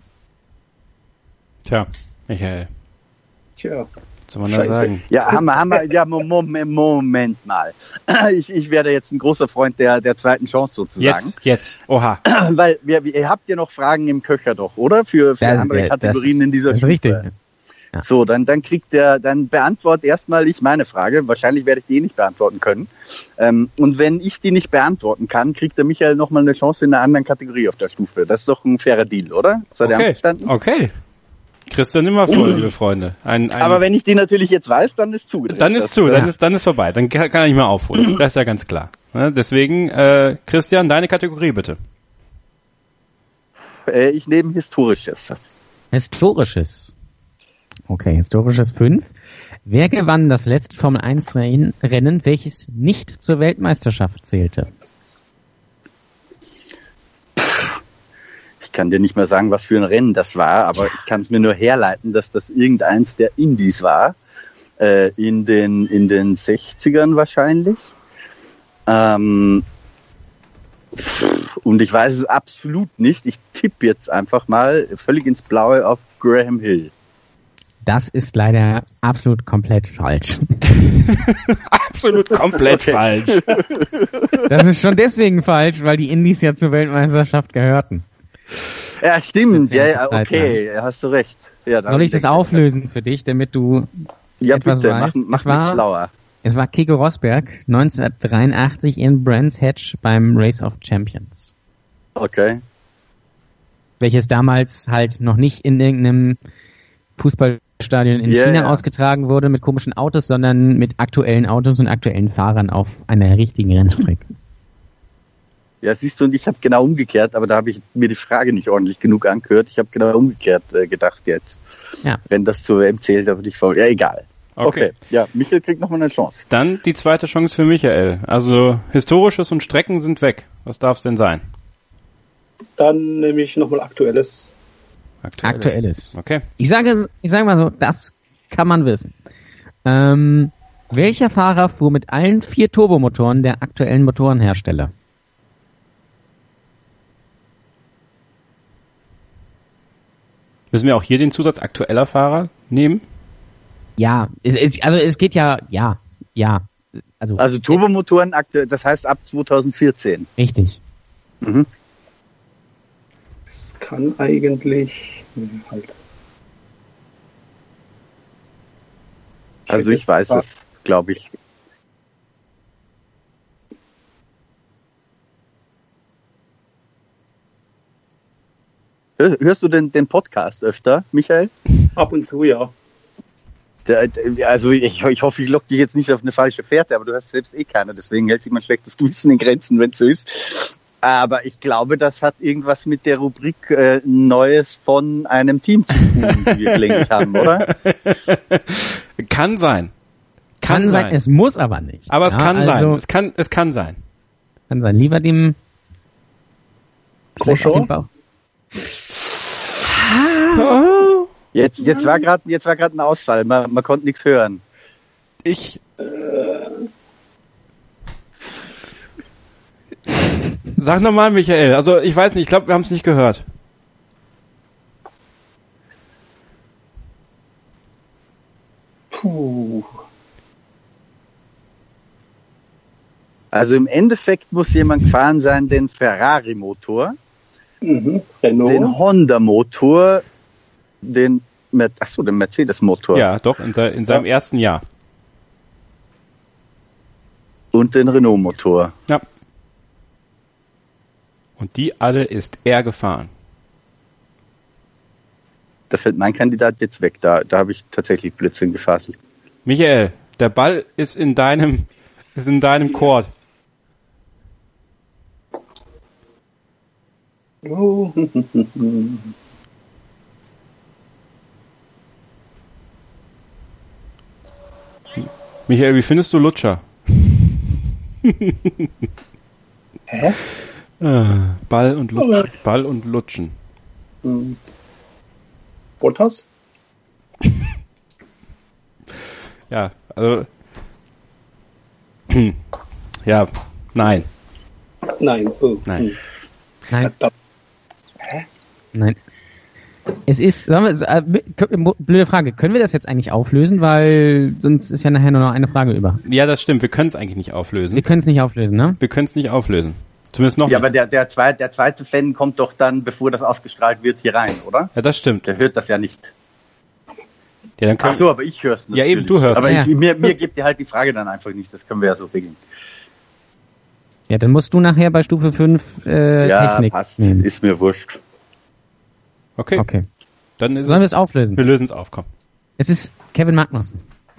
[SPEAKER 6] Tja, Michael.
[SPEAKER 9] Tja.
[SPEAKER 6] Was soll man da sagen?
[SPEAKER 8] Ja, Moment mal. Ich werde jetzt ein großer Freund der zweiten Chance sozusagen.
[SPEAKER 6] Jetzt. Oha.
[SPEAKER 8] Weil ihr habt ja noch Fragen im Köcher doch, oder? Für andere Kategorien in dieser Stufe.
[SPEAKER 7] Das ist richtig.
[SPEAKER 8] Ja. So, dann beantwortet erstmal ich meine Frage. Wahrscheinlich werde ich die nicht beantworten können. Und wenn ich die nicht beantworten kann, kriegt der Michael nochmal eine Chance in einer anderen Kategorie auf der Stufe. Das ist doch ein fairer Deal, oder? Seid ihr einverstanden?
[SPEAKER 6] Okay. Christian, nimm mal vor, liebe Freunde.
[SPEAKER 8] Aber wenn ich die natürlich jetzt weiß, dann ist zugedreht.
[SPEAKER 6] Dann ist vorbei. Dann kann er nicht mehr aufholen. Das ist ja ganz klar. Deswegen, Christian, deine Kategorie bitte.
[SPEAKER 8] Ich nehme Historisches.
[SPEAKER 7] Historisches. Okay, Historisches 5. Wer gewann das letzte Formel-1-Rennen, welches nicht zur Weltmeisterschaft zählte?
[SPEAKER 8] Ich kann dir nicht mehr sagen, was für ein Rennen das war, aber ich kann es mir nur herleiten, dass das irgendeins der Indies war. In den 60ern wahrscheinlich. Und ich weiß es absolut nicht. Ich tippe jetzt einfach mal völlig ins Blaue auf Graham Hill.
[SPEAKER 7] Das ist leider absolut komplett falsch.
[SPEAKER 6] Absolut komplett falsch.
[SPEAKER 7] Das ist schon deswegen falsch, weil die Indies ja zur Weltmeisterschaft gehörten.
[SPEAKER 8] Ja, stimmt. Ja, okay, hast du recht. Ja,
[SPEAKER 7] soll ich das auflösen für dich, damit du etwas
[SPEAKER 8] bitte,
[SPEAKER 7] weißt?
[SPEAKER 8] mach mich schlauer.
[SPEAKER 7] Es war Keke Rosberg 1983 in Brands Hatch beim Race of Champions.
[SPEAKER 8] Okay.
[SPEAKER 7] Welches damals halt noch nicht in irgendeinem Fußballstadion in China ausgetragen wurde mit komischen Autos, sondern mit aktuellen Autos und aktuellen Fahrern auf einer richtigen Rennstrecke.
[SPEAKER 8] Ja, siehst du, und ich habe genau umgekehrt, aber da habe ich mir die Frage nicht ordentlich genug angehört. Ich habe genau umgekehrt gedacht jetzt.
[SPEAKER 7] Ja.
[SPEAKER 8] Wenn das zur WM zählt, da würde ich ja, egal. Okay. Ja, Michael kriegt nochmal eine Chance.
[SPEAKER 6] Dann die zweite Chance für Michael. Also Historisches und Strecken sind weg. Was darf es denn sein?
[SPEAKER 9] Dann nehme ich nochmal Aktuelles.
[SPEAKER 7] Aktuelles.
[SPEAKER 6] Okay.
[SPEAKER 7] Ich sage mal so, das kann man wissen. Welcher Fahrer fuhr mit allen 4 Turbomotoren der aktuellen Motorenhersteller?
[SPEAKER 6] Müssen wir auch hier den Zusatz aktueller Fahrer nehmen?
[SPEAKER 7] Ja, es geht ja. Also
[SPEAKER 8] Turbomotoren, das heißt ab 2014.
[SPEAKER 7] Richtig.
[SPEAKER 8] Mhm.
[SPEAKER 9] Es kann eigentlich...
[SPEAKER 8] Also ich weiß es, glaube ich. Hörst du den Podcast öfter, Michael?
[SPEAKER 9] Ab und zu, ja.
[SPEAKER 8] Also ich hoffe, ich lock dich jetzt nicht auf eine falsche Fährte, aber du hast selbst keiner, deswegen hält sich mein schlechtes Gewissen in Grenzen, wenn es so ist. Aber ich glaube, das hat irgendwas mit der Rubrik Neues von einem Team zu tun, die wir gelegentlich haben, oder?
[SPEAKER 6] Kann sein.
[SPEAKER 7] Kann sein, es muss aber nicht.
[SPEAKER 6] Aber es kann sein. Es kann sein.
[SPEAKER 7] Kann sein. Lieber dem
[SPEAKER 9] Grosjean?
[SPEAKER 8] Jetzt war gerade ein Ausfall. Man konnte nichts hören.
[SPEAKER 6] Sag nochmal, Michael. Also ich weiß nicht, ich glaube, wir haben es nicht gehört.
[SPEAKER 9] Puh.
[SPEAKER 8] Also im Endeffekt muss jemand gefahren sein, den Ferrari-Motor,
[SPEAKER 9] Renault,
[SPEAKER 8] den Honda-Motor, den Mercedes-Motor.
[SPEAKER 6] Ja, doch, in seinem ersten Jahr.
[SPEAKER 8] Und den Renault-Motor.
[SPEAKER 6] Ja. Und die alle ist er gefahren.
[SPEAKER 8] Da fällt mein Kandidat jetzt weg. Da habe ich tatsächlich Blödsinn gefaselt.
[SPEAKER 6] Michael, der Ball ist in deinem Court.
[SPEAKER 9] Oh.
[SPEAKER 6] Michael, wie findest du Lutscher?
[SPEAKER 9] Hä?
[SPEAKER 6] Ball und Lutschen.
[SPEAKER 9] Bottas?
[SPEAKER 6] Ja, also ja, nein.
[SPEAKER 9] Nein. Oh.
[SPEAKER 6] Nein.
[SPEAKER 7] Nein.
[SPEAKER 9] Hä?
[SPEAKER 7] Nein. Es ist, blöde Frage, können wir das jetzt eigentlich auflösen, weil sonst ist ja nachher nur noch eine Frage über.
[SPEAKER 6] Ja, das stimmt, wir können es eigentlich nicht auflösen.
[SPEAKER 7] Wir können es nicht auflösen, ne?
[SPEAKER 6] Wir können es nicht auflösen. Zumindest noch
[SPEAKER 8] Ja,
[SPEAKER 6] nicht.
[SPEAKER 8] aber der zweite Fan kommt doch dann, bevor das ausgestrahlt wird, hier rein, oder?
[SPEAKER 6] Ja, das stimmt.
[SPEAKER 8] Der hört das ja nicht.
[SPEAKER 6] Ja, dann
[SPEAKER 8] Ach so, aber ich höre es natürlich.
[SPEAKER 6] Ja, eben, du hörst.
[SPEAKER 8] Aber
[SPEAKER 7] Ja.
[SPEAKER 8] mir gibt ihr halt die Frage dann einfach nicht, das können wir ja so regeln.
[SPEAKER 7] Ja, dann musst du nachher bei Stufe 5
[SPEAKER 8] Ja,
[SPEAKER 7] Technik
[SPEAKER 8] passt,
[SPEAKER 7] nehmen.
[SPEAKER 8] ist mir wurscht.
[SPEAKER 6] Okay. Dann ist
[SPEAKER 7] Sollen wir es auflösen?
[SPEAKER 6] Wir lösen es auf, komm.
[SPEAKER 7] Es ist Kevin Magnussen.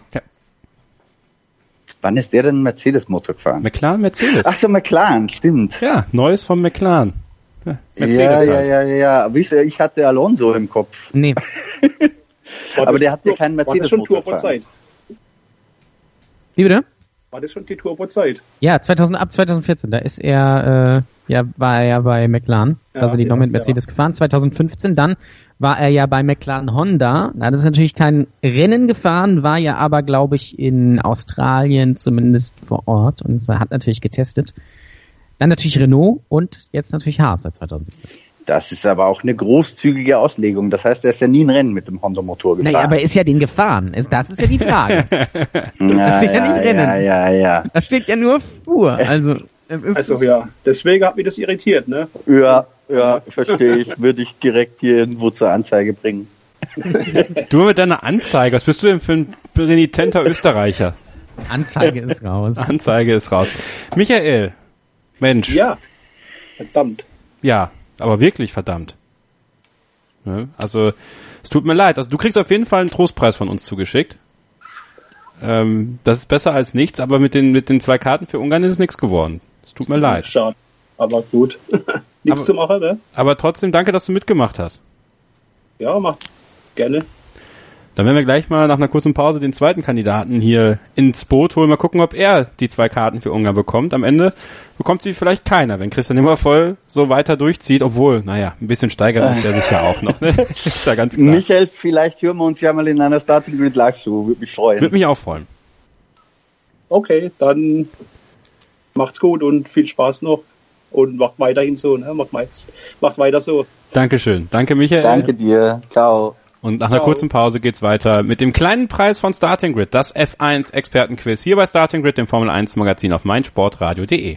[SPEAKER 8] Wann ist der denn einen Mercedes-Motor gefahren?
[SPEAKER 6] McLaren, Mercedes.
[SPEAKER 8] Ach so, McLaren, stimmt.
[SPEAKER 6] Ja, Neues vom McLaren. Ja, Mercedes halt.
[SPEAKER 8] Ja. Aber ich hatte Alonso im Kopf.
[SPEAKER 7] Nee.
[SPEAKER 8] Aber der hat ja keinen
[SPEAKER 9] War das schon
[SPEAKER 8] Mercedes-Motor
[SPEAKER 9] Turbozeit?
[SPEAKER 7] Wie bitte?
[SPEAKER 9] War das schon die Turbozeit?
[SPEAKER 7] Ja, ab 2014, da ist er, war er ja bei McLaren, da sind die noch mit Mercedes gefahren. 2015 dann war er ja bei McLaren Honda. Da hat es natürlich kein Rennen gefahren, war ja aber, glaube ich, in Australien zumindest vor Ort und hat natürlich getestet. Dann natürlich Renault und jetzt natürlich Haas seit 2017.
[SPEAKER 8] Das ist aber auch eine großzügige Auslegung. Das heißt, er ist ja nie ein Rennen mit dem Honda-Motor gefahren.
[SPEAKER 7] Naja, aber er ist ja den gefahren. Das ist ja die Frage. Da steht ja nicht Rennen.
[SPEAKER 8] Ja.
[SPEAKER 7] Da steht ja nur Fuhr. Also, es ist.
[SPEAKER 9] Also ja, deswegen hat mich das irritiert, ne?
[SPEAKER 8] Ja, verstehe ich. Würde ich direkt hier irgendwo zur Anzeige bringen.
[SPEAKER 6] Du mit deiner Anzeige, was bist du denn für ein renitenter Österreicher?
[SPEAKER 7] Anzeige ist raus.
[SPEAKER 6] Anzeige ist raus. Michael, Mensch.
[SPEAKER 9] Ja, verdammt.
[SPEAKER 6] Ja, aber wirklich verdammt. Ne? Also, es tut mir leid. Also, du kriegst auf jeden Fall einen Trostpreis von uns zugeschickt. Das ist besser als nichts, aber mit den 2 Karten für Ungarn ist es nichts geworden. Es tut mir leid.
[SPEAKER 9] Schade, aber gut. Nichts zu machen, ne?
[SPEAKER 6] Aber trotzdem danke, dass du mitgemacht hast.
[SPEAKER 9] Ja, macht gerne.
[SPEAKER 6] Dann werden wir gleich mal nach einer kurzen Pause den zweiten Kandidaten hier ins Boot holen. Mal gucken, ob er die 2 Karten für Ungarn bekommt. Am Ende bekommt sie vielleicht keiner, wenn Christian Nimmervoll so weiter durchzieht. Obwohl, naja, ein bisschen steigern muss er sich ja auch noch. Ne? Ist ja ganz klar.
[SPEAKER 8] Michael, vielleicht hören wir uns ja mal in einer Starting Grid Live-Show. Würde mich freuen.
[SPEAKER 6] Würde mich auch freuen.
[SPEAKER 9] Okay, dann macht's gut und viel Spaß noch. Und macht weiterhin so, ne? Macht weiter so.
[SPEAKER 6] Dankeschön. Danke, Michael.
[SPEAKER 8] Danke dir. Ciao.
[SPEAKER 6] Und nach einer kurzen Pause geht's weiter mit dem kleinen Preis von Starting Grid, das F1 Expertenquiz hier bei Starting Grid, dem Formel 1 Magazin auf meinsportradio.de.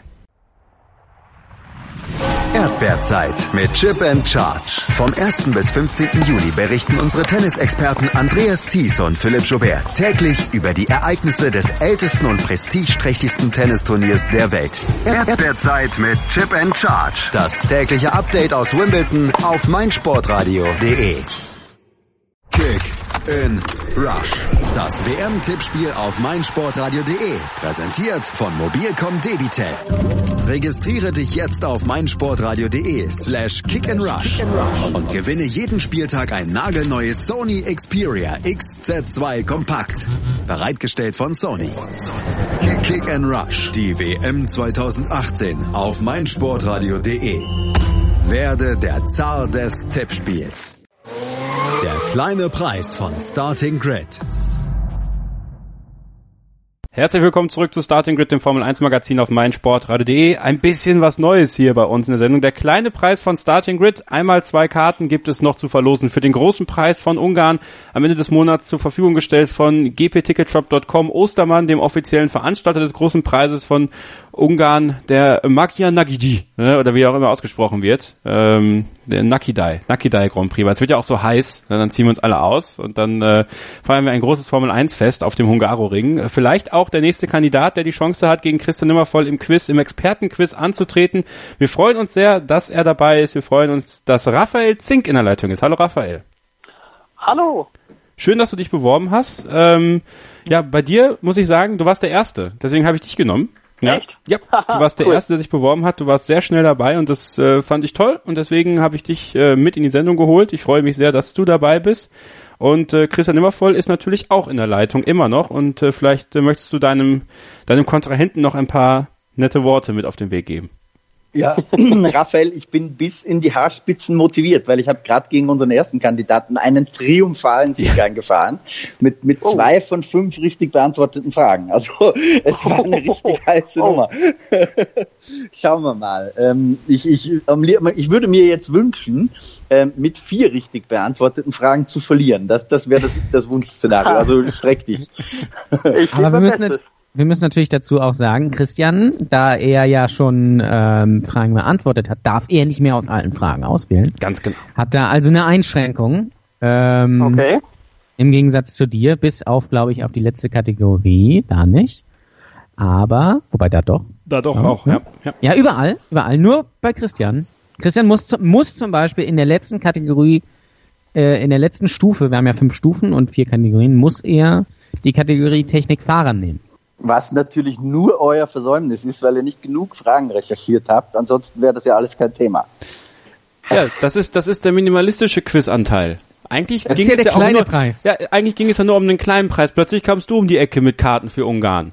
[SPEAKER 5] Erdbeerzeit mit Chip and Charge. Vom 1. bis 15. Juli berichten unsere Tennisexperten Andreas Thies und Philipp Joubert täglich über die Ereignisse des ältesten und prestigeträchtigsten Tennisturniers der Welt. Erdbeerzeit mit Chip and Charge. Das tägliche Update aus Wimbledon auf meinsportradio.de. Kick in Rush. Das WM-Tippspiel auf meinsportradio.de. Präsentiert von Mobilcom Debitel. Registriere dich jetzt auf meinsportradio.de/kickandrush und gewinne jeden Spieltag ein nagelneues Sony Xperia XZ2 Kompakt. Bereitgestellt von Sony. Kick and Rush. Die WM 2018 auf meinsportradio.de. Werde der Zar des Tippspiels. Der kleine Preis von Starting Grid.
[SPEAKER 6] Herzlich willkommen zurück zu Starting Grid, dem Formel 1 Magazin auf meinsportradio.de. Ein bisschen was Neues hier bei uns in der Sendung. Der kleine Preis von Starting Grid. Einmal 2 Karten gibt es noch zu verlosen für den großen Preis von Ungarn. Am Ende des Monats zur Verfügung gestellt von gpticketshop.com. Ostermann, dem offiziellen Veranstalter des großen Preises von Ungarn, der Magyar Nagydíj, ne, oder wie auch immer ausgesprochen wird, der Nagydíj Grand Prix, weil es wird ja auch so heiß, ne, dann ziehen wir uns alle aus und dann feiern wir ein großes Formel-1-Fest auf dem Hungaroring. Vielleicht auch der nächste Kandidat, der die Chance hat, gegen Christian Nimmervoll im Expertenquiz anzutreten. Wir freuen uns sehr, dass er dabei ist. Wir freuen uns, dass Raphael Zink in der Leitung ist. Hallo Raphael.
[SPEAKER 10] Hallo.
[SPEAKER 6] Schön, dass du dich beworben hast. Ja, bei dir muss ich sagen, du warst der Erste, deswegen habe ich dich genommen. Ja.
[SPEAKER 10] Echt?
[SPEAKER 6] Ja, du warst der Erste, der sich beworben hat. Du warst sehr schnell dabei und das fand ich toll und deswegen habe ich dich mit in die Sendung geholt. Ich freue mich sehr, dass du dabei bist. Und Christian Nimmervoll ist natürlich auch in der Leitung, immer noch. Und vielleicht möchtest du deinem Kontrahenten noch ein paar nette Worte mit auf den Weg geben.
[SPEAKER 8] Ja, Raphael, ich bin bis in die Haarspitzen motiviert, weil ich habe gerade gegen unseren ersten Kandidaten einen triumphalen Sieg eingefahren mit 2 von 5 richtig beantworteten Fragen. Also es war eine richtig heiße Nummer. Schauen wir mal. Ich würde mir jetzt wünschen, mit 4 richtig beantworteten Fragen zu verlieren. Das wäre das Wunschszenario. Also streck dich.
[SPEAKER 7] Aber wir müssen natürlich dazu auch sagen, Christian, da er ja schon Fragen beantwortet hat, darf er nicht mehr aus alten Fragen auswählen.
[SPEAKER 6] Ganz genau.
[SPEAKER 7] Hat da also eine Einschränkung. Okay. Im Gegensatz zu dir, bis auf, glaube ich, auf die letzte Kategorie, da nicht. Aber, wobei da doch.
[SPEAKER 6] Da doch auch, ja.
[SPEAKER 7] Ja, überall, nur bei Christian. Christian muss zum Beispiel in der letzten Kategorie, in der letzten Stufe, wir haben ja 5 Stufen und 4 Kategorien, muss er die Kategorie Technikfahrer nehmen.
[SPEAKER 8] Was natürlich nur euer Versäumnis ist, weil ihr nicht genug Fragen recherchiert habt. Ansonsten wäre das ja alles kein Thema.
[SPEAKER 6] Ja, das ist der minimalistische Quizanteil. Eigentlich
[SPEAKER 7] das
[SPEAKER 6] ging
[SPEAKER 7] ist ja
[SPEAKER 6] es
[SPEAKER 7] der
[SPEAKER 6] ja
[SPEAKER 7] kleine
[SPEAKER 6] auch nur,
[SPEAKER 7] Preis.
[SPEAKER 6] Ja, eigentlich ging es ja nur um einen kleinen Preis. Plötzlich kamst du um die Ecke mit Karten für Ungarn.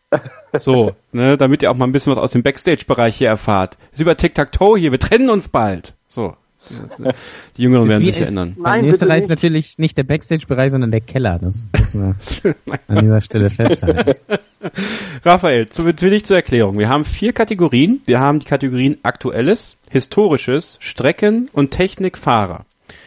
[SPEAKER 6] So, ne, damit ihr auch mal ein bisschen was aus dem Backstage-Bereich hier erfahrt. Ist über Tic-Tac-Toe hier, wir trennen uns bald. So. Die Jüngeren werden sich erinnern.
[SPEAKER 7] In Österreich ist natürlich nicht der Backstage-Bereich, sondern der Keller. Das müssen wir an dieser Stelle festhalten.
[SPEAKER 6] Raphael, für dich zur Erklärung. Wir haben 4 Kategorien. Wir haben die Kategorien Aktuelles, Historisches, Strecken und Technikfahrer.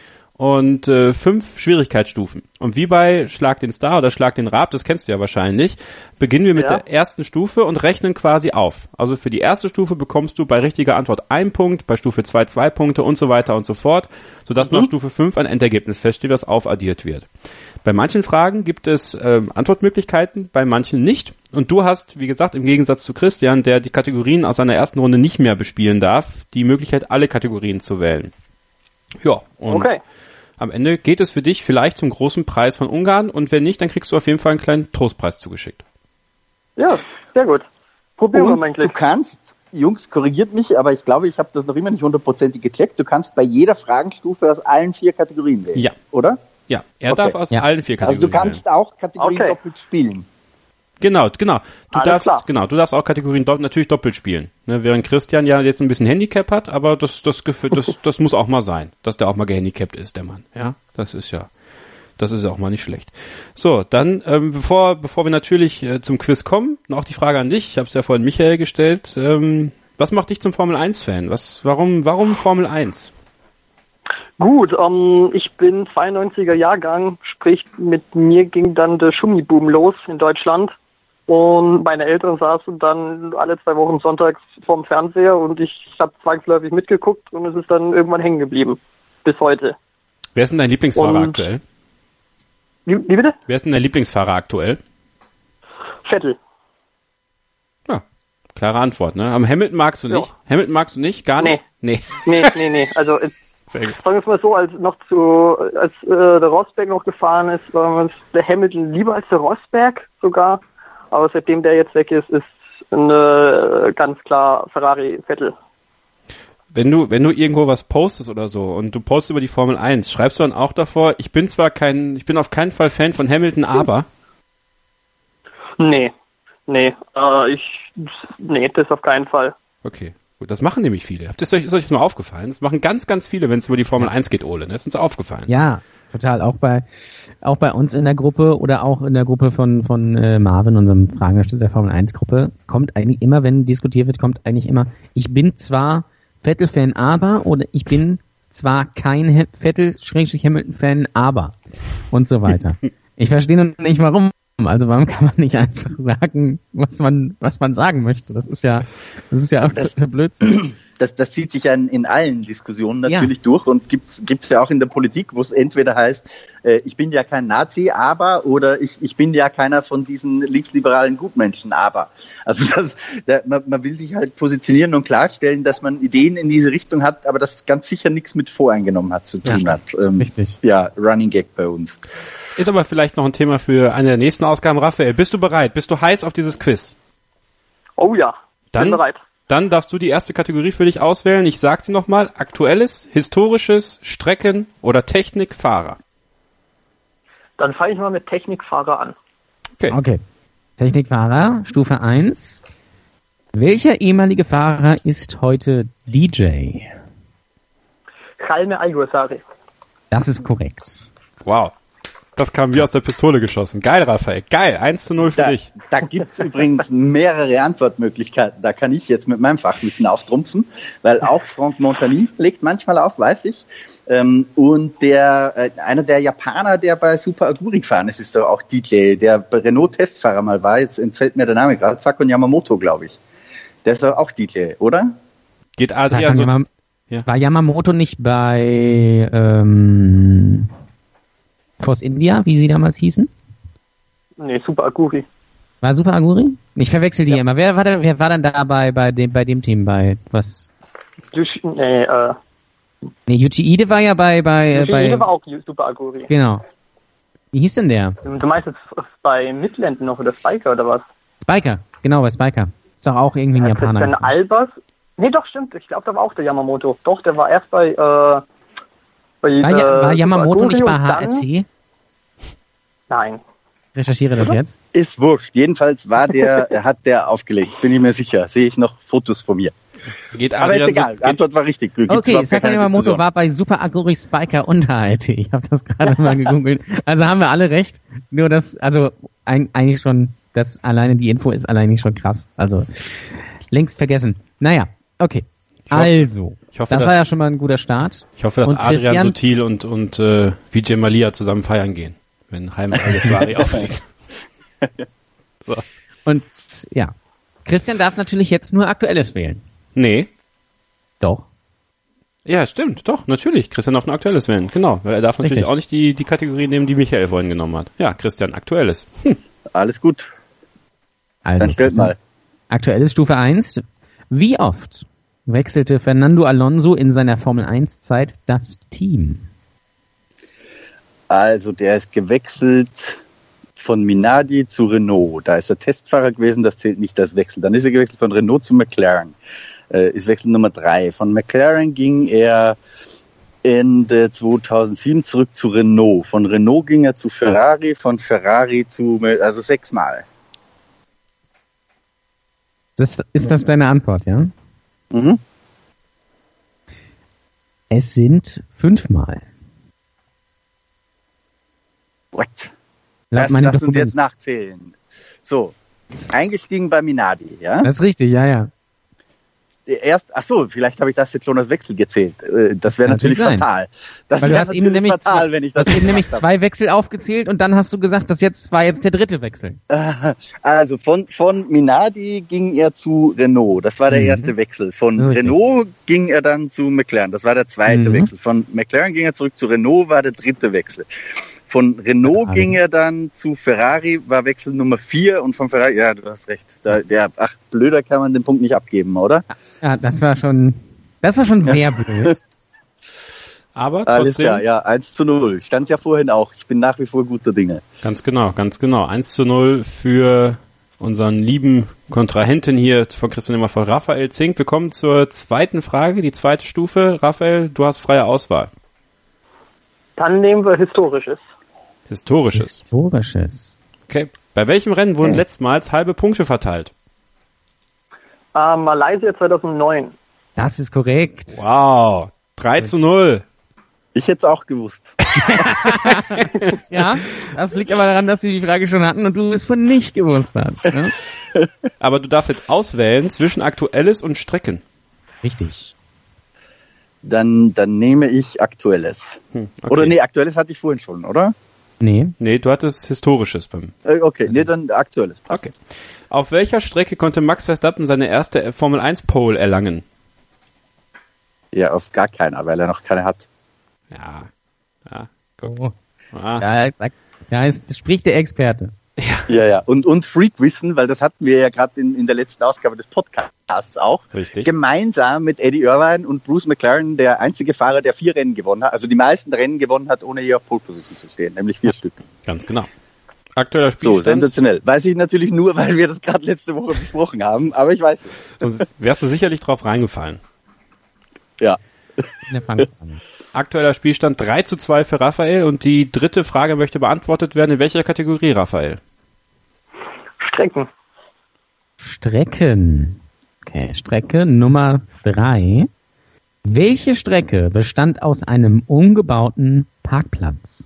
[SPEAKER 6] Und 5 Schwierigkeitsstufen. Und wie bei Schlag den Star oder Schlag den Raab, das kennst du ja wahrscheinlich, beginnen wir mit der ersten Stufe und rechnen quasi auf. Also für die erste Stufe bekommst du bei richtiger Antwort 1 Punkt, bei Stufe 2 2 Punkte und so weiter und so fort, sodass nach Stufe 5 ein Endergebnis feststeht, das aufaddiert wird. Bei manchen Fragen gibt es Antwortmöglichkeiten, bei manchen nicht. Und du hast, wie gesagt, im Gegensatz zu Christian, der die Kategorien aus seiner ersten Runde nicht mehr bespielen darf, die Möglichkeit, alle Kategorien zu wählen. Ja, und am Ende geht es für dich vielleicht zum großen Preis von Ungarn und wenn nicht, dann kriegst du auf jeden Fall einen kleinen Trostpreis zugeschickt.
[SPEAKER 10] Ja, sehr gut. Probieren wir mein Glück.
[SPEAKER 8] Du kannst, Jungs, korrigiert mich, aber ich glaube, ich habe das noch immer nicht 100% gecheckt, du kannst bei jeder Fragenstufe aus allen 4 Kategorien wählen,
[SPEAKER 6] ja.
[SPEAKER 8] Oder?
[SPEAKER 6] Ja, er darf aus allen 4
[SPEAKER 8] Also
[SPEAKER 6] Kategorien
[SPEAKER 8] du kannst auch Kategorien doppelt spielen.
[SPEAKER 6] Genau. Du darfst auch Kategorien natürlich doppelt spielen. Ne, während Christian ja jetzt ein bisschen Handicap hat, aber das muss auch mal sein, dass der auch mal gehandicapt ist, der Mann. Ja, das ist ja auch mal nicht schlecht. So, dann, bevor wir natürlich zum Quiz kommen, noch die Frage an dich. Ich habe es ja vorhin Michael gestellt. Was macht dich zum Formel-1-Fan? Warum Formel 1?
[SPEAKER 10] Gut, ich bin 92er Jahrgang, sprich mit mir ging dann der Schummi-Boom los in Deutschland. Und meine Eltern saßen dann alle 2 Wochen sonntags vorm Fernseher und ich habe zwangsläufig mitgeguckt und es ist dann irgendwann hängen geblieben. Bis heute.
[SPEAKER 6] Wer ist denn dein Lieblingsfahrer aktuell?
[SPEAKER 10] Wie bitte?
[SPEAKER 6] Wer ist denn dein Lieblingsfahrer aktuell?
[SPEAKER 10] Vettel.
[SPEAKER 6] Ja, klare Antwort, ne? Aber Hamilton magst du nicht? Ja. Hamilton magst du nicht? Gar nicht? Nee.
[SPEAKER 10] Also, sagen wir es mal so, als der Rosberg noch gefahren ist, war der Hamilton lieber als der Rosberg sogar. Aber seitdem der jetzt weg ist ganz klar Ferrari Vettel.
[SPEAKER 6] Wenn du irgendwo was postest oder so und du postest über die Formel 1, schreibst du dann auch davor, ich bin auf keinen Fall Fan von Hamilton, aber?
[SPEAKER 10] Nee, das auf keinen Fall.
[SPEAKER 6] Okay, gut, das machen nämlich viele. Ist euch das mal aufgefallen? Das machen ganz, ganz viele, wenn es über die Formel 1 geht, Ole. Das ist uns aufgefallen.
[SPEAKER 7] Ja, total. Auch bei uns in der Gruppe oder auch in der Gruppe von Marvin, unserem Fragensteller der Formel 1 Gruppe, kommt eigentlich immer, wenn diskutiert wird, ich bin zwar Vettel-Fan, aber, oder ich bin zwar kein Vettel-Hamilton-Fan, aber, und so weiter. Ich verstehe noch nicht, warum. Also warum kann man nicht einfach sagen, was man sagen möchte? Das ist ja absoluter Blödsinn.
[SPEAKER 8] Das zieht sich ja in allen Diskussionen natürlich durch und gibt's ja auch in der Politik, wo es entweder heißt, ich bin ja kein Nazi, aber, oder ich bin ja keiner von diesen linksliberalen Gutmenschen, aber. Also man will sich halt positionieren und klarstellen, dass man Ideen in diese Richtung hat, aber das ganz sicher nichts mit voreingenommen hat zu tun hat.
[SPEAKER 7] Richtig.
[SPEAKER 8] Ja, Running Gag bei uns.
[SPEAKER 6] Ist aber vielleicht noch ein Thema für eine der nächsten Ausgaben. Raphael, bist du bereit? Bist du heiß auf dieses Quiz?
[SPEAKER 10] Oh ja, bin bereit.
[SPEAKER 6] Dann darfst du die erste Kategorie für dich auswählen. Ich sag sie nochmal. Aktuelles, historisches, Strecken oder Technikfahrer.
[SPEAKER 10] Dann fange ich mal mit Technikfahrer an.
[SPEAKER 7] Okay. Technikfahrer, Stufe 1. Welcher ehemalige Fahrer ist heute DJ?
[SPEAKER 10] Jaime Alguersuari.
[SPEAKER 7] Das ist korrekt.
[SPEAKER 6] Wow. Das kam wie aus der Pistole geschossen. Geil, Raphael. Geil. 1:0 für dich.
[SPEAKER 8] Da gibt's übrigens mehrere Antwortmöglichkeiten. Da kann ich jetzt mit meinem Fachwissen auftrumpfen, weil auch Franck Montagny legt manchmal auf, weiß ich. Und einer der Japaner, der bei Super Aguri gefahren ist doch auch DJ, der bei Renault Testfahrer mal war. Jetzt entfällt mir der Name gerade. Sakon Yamamoto, glaube ich. Der ist doch auch DJ, oder?
[SPEAKER 6] Geht Adrian so...
[SPEAKER 7] War Yamamoto nicht bei Force India, wie sie damals hießen?
[SPEAKER 10] Nee, Super Aguri.
[SPEAKER 7] War Super Aguri? Ich verwechsel die immer. Wer war dann da bei dem Team? Bei was? Yuji Ide war ja bei
[SPEAKER 10] Ide war auch Super Aguri.
[SPEAKER 7] Genau. Wie hieß denn der?
[SPEAKER 10] Du meinst jetzt bei Midland noch oder Spiker oder was?
[SPEAKER 7] Spiker, genau, bei Spiker. Ist doch auch irgendwie ein Japaner.
[SPEAKER 10] Dann Albers? Nee, doch, stimmt. Ich glaube, da war auch der Yamamoto. Doch, der war erst bei
[SPEAKER 7] war Yamamoto nicht bei HRC?
[SPEAKER 10] Nein.
[SPEAKER 7] Recherchiere das jetzt.
[SPEAKER 8] Ist wurscht. Jedenfalls hat der aufgelegt. Bin ich mir sicher. Sehe ich noch Fotos von mir. Aber ist egal. Die Antwort war richtig.
[SPEAKER 7] Okay, Sakon Yamamoto war bei Super Aguri, Spiker und HRT. Ich habe das gerade mal gegoogelt. Also haben wir alle recht. Nur das, also eigentlich schon, das alleine die Info ist alleine schon krass. Also längst vergessen. Naja, okay. Ich hoffe, das war ja schon mal ein guter Start.
[SPEAKER 6] Ich hoffe, dass Adrian Sutil und Vijay Mallya zusammen feiern gehen, wenn Jaime Alguersuari auflegt. So.
[SPEAKER 7] Und ja, Christian darf natürlich jetzt nur Aktuelles wählen.
[SPEAKER 6] Nee.
[SPEAKER 7] Doch.
[SPEAKER 6] Ja, stimmt, doch, natürlich. Christian darf ein Aktuelles wählen, genau. Weil er darf natürlich auch nicht die Kategorie nehmen, die Michael vorhin genommen hat. Ja, Christian, Aktuelles.
[SPEAKER 8] Alles gut.
[SPEAKER 7] Also,
[SPEAKER 8] dann stellt mal.
[SPEAKER 7] Aktuelles Stufe 1. Wie oft wechselte Fernando Alonso in seiner Formel-1-Zeit das Team?
[SPEAKER 8] Also der ist gewechselt von Minardi zu Renault. Da ist er Testfahrer gewesen, das zählt nicht als Wechsel. Dann ist er gewechselt von Renault zu McLaren. Ist Wechsel Nummer 3. Von McLaren ging er Ende 2007 zurück zu Renault. Von Renault ging er zu Ferrari, von Ferrari also 6-mal.
[SPEAKER 7] Ist das deine Antwort, ja?
[SPEAKER 8] Mhm.
[SPEAKER 7] Es sind 5-mal.
[SPEAKER 8] What?
[SPEAKER 7] Lass
[SPEAKER 8] uns jetzt nachzählen. So, eingestiegen bei Minardi, ja?
[SPEAKER 7] Das ist richtig, ja.
[SPEAKER 8] Vielleicht habe ich das jetzt schon als Wechsel gezählt. Das wäre natürlich fatal. Das wäre natürlich fatal, wenn ich das.
[SPEAKER 7] Du hast eben nämlich 2 Wechsel aufgezählt und dann hast du gesagt, das war jetzt der 3. Wechsel.
[SPEAKER 8] Also von Minardi ging er zu Renault. Das war der erste Wechsel. Von Renault ging er dann zu McLaren. Das war der 2. Wechsel. Von McLaren ging er zurück zu Renault, war der 3. Wechsel. Von Renault ging er dann zu Ferrari, war Wechsel Nummer 4 und von Ferrari, ja, du hast recht. Blöder kann man den Punkt nicht abgeben, oder?
[SPEAKER 7] Ja, das war schon sehr blöd.
[SPEAKER 6] Aber trotzdem.
[SPEAKER 8] Alles klar, ja, 1:0. Stand's ja vorhin auch. Ich bin nach wie vor guter Dinge.
[SPEAKER 6] Ganz genau. 1:0 für unseren lieben Kontrahenten hier von Christian Immer von Raphael Zink. Wir kommen zur zweiten Frage, die zweite Stufe. Raphael, du hast freie Auswahl.
[SPEAKER 10] Dann nehmen wir Historisches.
[SPEAKER 6] Historisches. Okay. Bei welchem Rennen wurden letztmals halbe Punkte verteilt?
[SPEAKER 10] Malaysia 2009.
[SPEAKER 7] Das ist korrekt.
[SPEAKER 6] Wow. 3:0.
[SPEAKER 8] Ich hätte es auch gewusst.
[SPEAKER 7] Ja, das liegt aber daran, dass wir die Frage schon hatten und du es von nicht gewusst hast. Ne?
[SPEAKER 6] Aber du darfst jetzt auswählen zwischen Aktuelles und Strecken.
[SPEAKER 7] Richtig.
[SPEAKER 8] Dann nehme ich Aktuelles.
[SPEAKER 6] Okay.
[SPEAKER 8] Oder nee, Aktuelles hatte ich vorhin schon, oder?
[SPEAKER 6] Nee, du hattest Historisches beim.
[SPEAKER 8] Okay, nee, dann Aktuelles. Passt.
[SPEAKER 6] Okay. Auf welcher Strecke konnte Max Verstappen seine erste Formel 1 Pole erlangen?
[SPEAKER 8] Ja, auf gar keiner, weil er noch keine hat.
[SPEAKER 6] Ja.
[SPEAKER 7] Guck. Da spricht der Experte.
[SPEAKER 8] Ja. Und Freakwissen, weil das hatten wir ja gerade in der letzten Ausgabe des Podcasts auch.
[SPEAKER 6] Richtig.
[SPEAKER 8] Gemeinsam mit Eddie Irvine und Bruce McLaren, der einzige Fahrer, der 4 Rennen gewonnen hat, also die meisten Rennen gewonnen hat, ohne je auf Pole Position zu stehen, nämlich 4 Stück.
[SPEAKER 6] Ganz genau. Aktueller Spielstand.
[SPEAKER 8] So, sensationell. Weiß ich natürlich nur, weil wir das gerade letzte Woche besprochen haben, aber ich weiß es.
[SPEAKER 6] Sonst wärst du sicherlich drauf reingefallen.
[SPEAKER 8] Ja.
[SPEAKER 6] Aktueller Spielstand 3:2 für Raphael und die dritte Frage möchte beantwortet werden. In welcher Kategorie, Raphael?
[SPEAKER 7] Strecken. Okay, Strecke Nummer 3. Welche Strecke bestand aus einem umgebauten Parkplatz?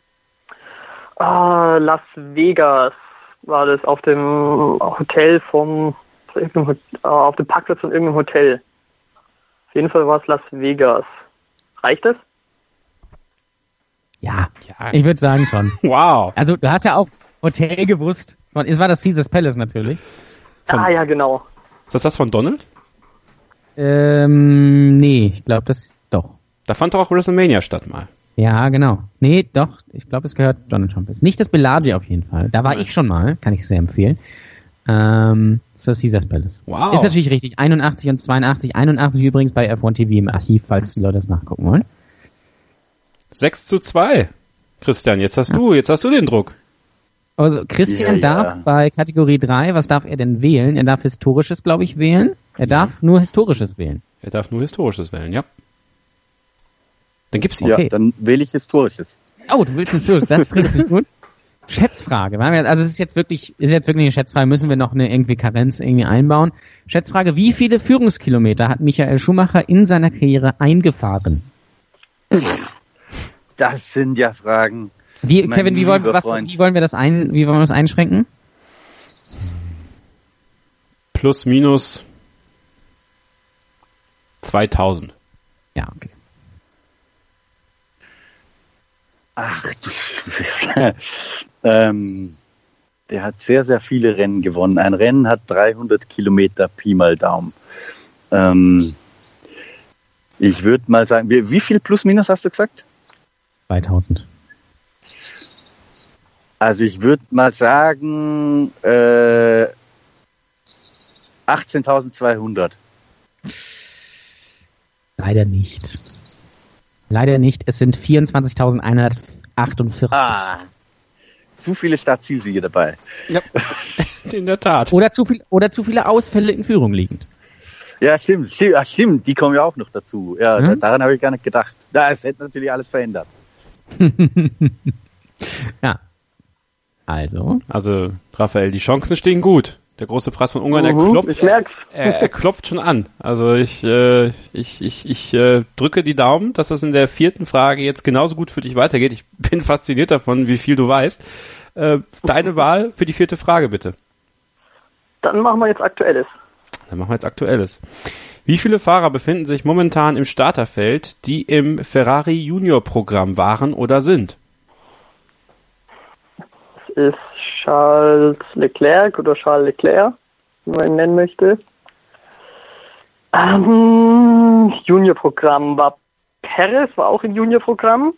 [SPEAKER 10] Las Vegas war das auf dem Hotel auf dem Parkplatz von irgendeinem Hotel. Auf jeden Fall war es Las Vegas. Reicht das?
[SPEAKER 7] Ja, ich würde sagen schon.
[SPEAKER 6] Wow.
[SPEAKER 7] Also du hast ja auch Hotel gewusst. Es war das Caesars Palace natürlich.
[SPEAKER 10] Ja, genau.
[SPEAKER 6] Ist das von Donald?
[SPEAKER 7] Nee, ich glaube das doch.
[SPEAKER 6] Da fand doch auch WrestleMania statt mal.
[SPEAKER 7] Ja, genau. Nee, doch. Ich glaube, es gehört Donald Trump. Nicht das Bellagio auf jeden Fall. Da war ich schon mal. Kann ich sehr empfehlen. Das ist das Caesars Palace.
[SPEAKER 6] Wow.
[SPEAKER 7] Ist natürlich richtig. 81 und 82. 81 übrigens bei F1 TV im Archiv, falls die Leute das nachgucken wollen.
[SPEAKER 6] 6:2. Christian, jetzt hast du den Druck.
[SPEAKER 7] Also Christian darf bei Kategorie 3, was darf er denn wählen? Er darf Historisches, glaube ich, wählen. Er darf nur Historisches wählen.
[SPEAKER 6] Er darf nur Historisches wählen, ja. Dann gibt's ihn.
[SPEAKER 8] Ja, dann wähle ich Historisches.
[SPEAKER 7] Oh, du willst Historisches, das trifft sich gut. Schätzfrage. Also es ist jetzt wirklich eine Schätzfrage, müssen wir noch eine irgendwie Karenz irgendwie einbauen. Schätzfrage, wie viele Führungskilometer hat Michael Schumacher in seiner Karriere eingefahren?
[SPEAKER 8] Das sind ja Fragen.
[SPEAKER 7] Kevin, wie wollen wir das einschränken?
[SPEAKER 6] Plus, minus 2000.
[SPEAKER 7] Ja, okay.
[SPEAKER 8] Ach du der hat sehr, sehr viele Rennen gewonnen. Ein Rennen hat 300 Kilometer Pi mal Daumen. Ich würde mal sagen, wie viel plus minus hast du gesagt?
[SPEAKER 7] 2000.
[SPEAKER 8] Also ich würde mal sagen 18.200.
[SPEAKER 7] Leider nicht. Es sind 24.148.
[SPEAKER 8] Zu viele Startzielsiege dabei.
[SPEAKER 6] Ja, in der Tat.
[SPEAKER 7] Oder zu viele Ausfälle in Führung liegend.
[SPEAKER 8] Ja, stimmt. Stimmt, die kommen ja auch noch dazu. Ja, daran habe ich gar nicht gedacht. Das hätte natürlich alles verändert.
[SPEAKER 7] Ja. Also,
[SPEAKER 6] Raphael, die Chancen stehen gut. Der große Preis von Ungarn,
[SPEAKER 10] Ich merk's.
[SPEAKER 6] er klopft schon an. Also ich drücke die Daumen, dass das in der 4. Frage jetzt genauso gut für dich weitergeht. Ich bin fasziniert davon, wie viel du weißt. Deine Wahl für die 4. Frage, bitte.
[SPEAKER 10] Dann machen wir jetzt Aktuelles.
[SPEAKER 6] Wie viele Fahrer befinden sich momentan im Starterfeld, die im Ferrari Junior-Programm waren oder sind?
[SPEAKER 10] Das ist Charles Leclerc oder Charles Leclerc, wie man ihn nennen möchte. Junior-Programm war Perez, war auch im Junior-Programm.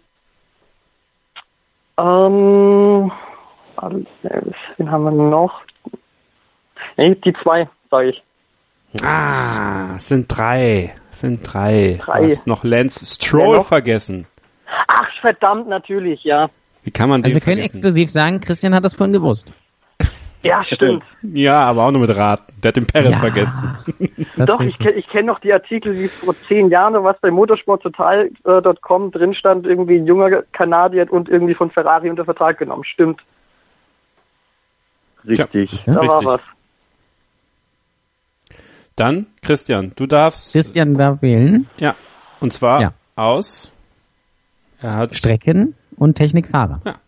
[SPEAKER 10] Wen haben wir noch? Nee, die 2, sage ich.
[SPEAKER 6] Es sind drei. Du hast noch Lance Stroll vergessen.
[SPEAKER 10] Ach, verdammt, natürlich, ja.
[SPEAKER 6] Wie kann man den
[SPEAKER 7] wir können
[SPEAKER 6] vergessen?
[SPEAKER 7] exklusiv sagen, Christian hat das vorhin gewusst.
[SPEAKER 10] Ja, stimmt.
[SPEAKER 6] Ja, aber auch nur mit Raten. Der hat den Perez vergessen.
[SPEAKER 10] Doch, ich kenn noch die Artikel, wie vor 10 Jahren, was bei motorsporttotal.com drin stand, irgendwie ein junger Kanadier und irgendwie von Ferrari unter Vertrag genommen. Stimmt.
[SPEAKER 8] Richtig.
[SPEAKER 10] Da war was.
[SPEAKER 6] Dann, Christian, du darfst...
[SPEAKER 7] Christian darf wählen.
[SPEAKER 6] Ja, und zwar aus... Er hat
[SPEAKER 7] Strecken und Technikfahrer.
[SPEAKER 6] Ja.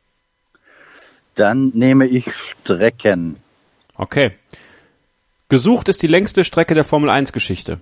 [SPEAKER 8] Dann nehme ich Strecken.
[SPEAKER 6] Okay. Gesucht ist die längste Strecke der Formel-1-Geschichte.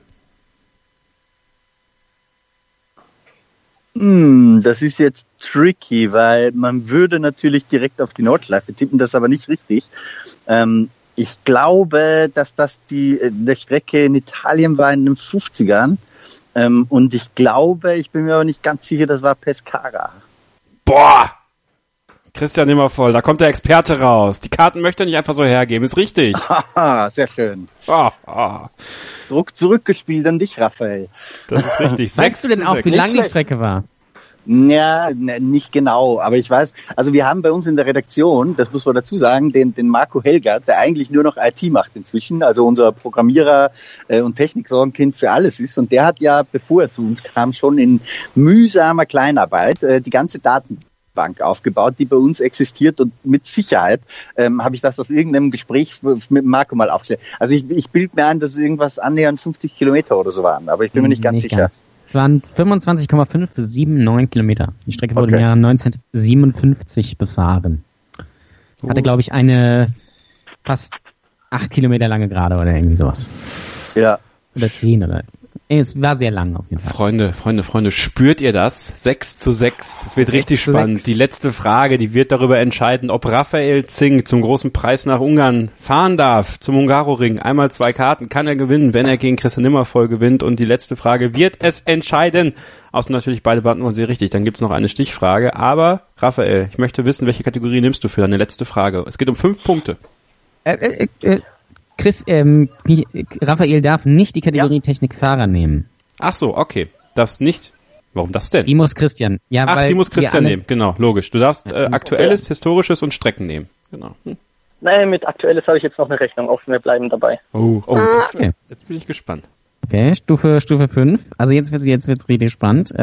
[SPEAKER 8] Das ist jetzt tricky, weil man würde natürlich direkt auf die Nordschleife tippen, das ist aber nicht richtig. Ich glaube, dass das der Strecke in Italien war in den 50ern. Und ich bin mir aber nicht ganz sicher, das war Pescara.
[SPEAKER 6] Boah! Christian Nimmervoll, da kommt der Experte raus. Die Karten möchte er nicht einfach so hergeben, ist richtig.
[SPEAKER 8] Haha, sehr schön. Druck zurückgespielt an dich, Raphael.
[SPEAKER 6] Das ist richtig.
[SPEAKER 7] Weißt du denn auch, wie lang die Strecke war?
[SPEAKER 8] Ja, nicht genau, aber ich weiß, also wir haben bei uns in der Redaktion, das muss man dazu sagen, den Marco Helgert, der eigentlich nur noch IT macht inzwischen, also unser Programmierer und Techniksorgenkind für alles ist, und der hat ja, bevor er zu uns kam, schon in mühsamer Kleinarbeit die ganze Datenbank aufgebaut, die bei uns existiert, und mit Sicherheit habe ich das aus irgendeinem Gespräch mit Marco mal aufgestellt. Also ich bilde mir ein, dass es irgendwas annähernd 50 Kilometer oder so waren, aber ich bin mir nicht ganz sicher.
[SPEAKER 7] Ganz. Es waren 25,579 Kilometer. Die Strecke wurde im Jahr 1957 befahren. Hatte, glaube ich, eine fast 8 Kilometer lange Gerade oder irgendwie sowas.
[SPEAKER 8] Ja.
[SPEAKER 7] Oder 10 oder... Es war sehr lang auf jeden Fall.
[SPEAKER 6] Freunde, spürt ihr das? 6:6. Es wird richtig spannend.
[SPEAKER 7] 6:6.
[SPEAKER 6] Die letzte Frage, die wird darüber entscheiden, ob Raphael Zink zum großen Preis nach Ungarn fahren darf, zum Hungaroring. Einmal 2 Karten kann er gewinnen, wenn er gegen Christian Nimmervoll gewinnt. Und die letzte Frage wird es entscheiden. Außer natürlich beide beantworten sie richtig. Dann gibt's noch eine Stichfrage. Aber, Raphael, ich möchte wissen, welche Kategorie nimmst du für deine letzte Frage? Es geht um 5 Punkte.
[SPEAKER 7] Raphael darf nicht die Kategorie Technikfahrer nehmen.
[SPEAKER 6] Ach so, okay. Darfst nicht. Warum das denn?
[SPEAKER 7] Die muss Christian. Ja,
[SPEAKER 6] Ach,
[SPEAKER 7] weil
[SPEAKER 6] die muss Christian nehmen. Genau, logisch. Du darfst Aktuelles, Historisches und Strecken nehmen. Genau.
[SPEAKER 10] Nein, mit Aktuelles habe ich jetzt noch eine Rechnung offen. Wir bleiben dabei.
[SPEAKER 7] Okay.
[SPEAKER 6] Jetzt bin ich gespannt.
[SPEAKER 7] Okay, Stufe 5. Also jetzt wird's richtig spannend.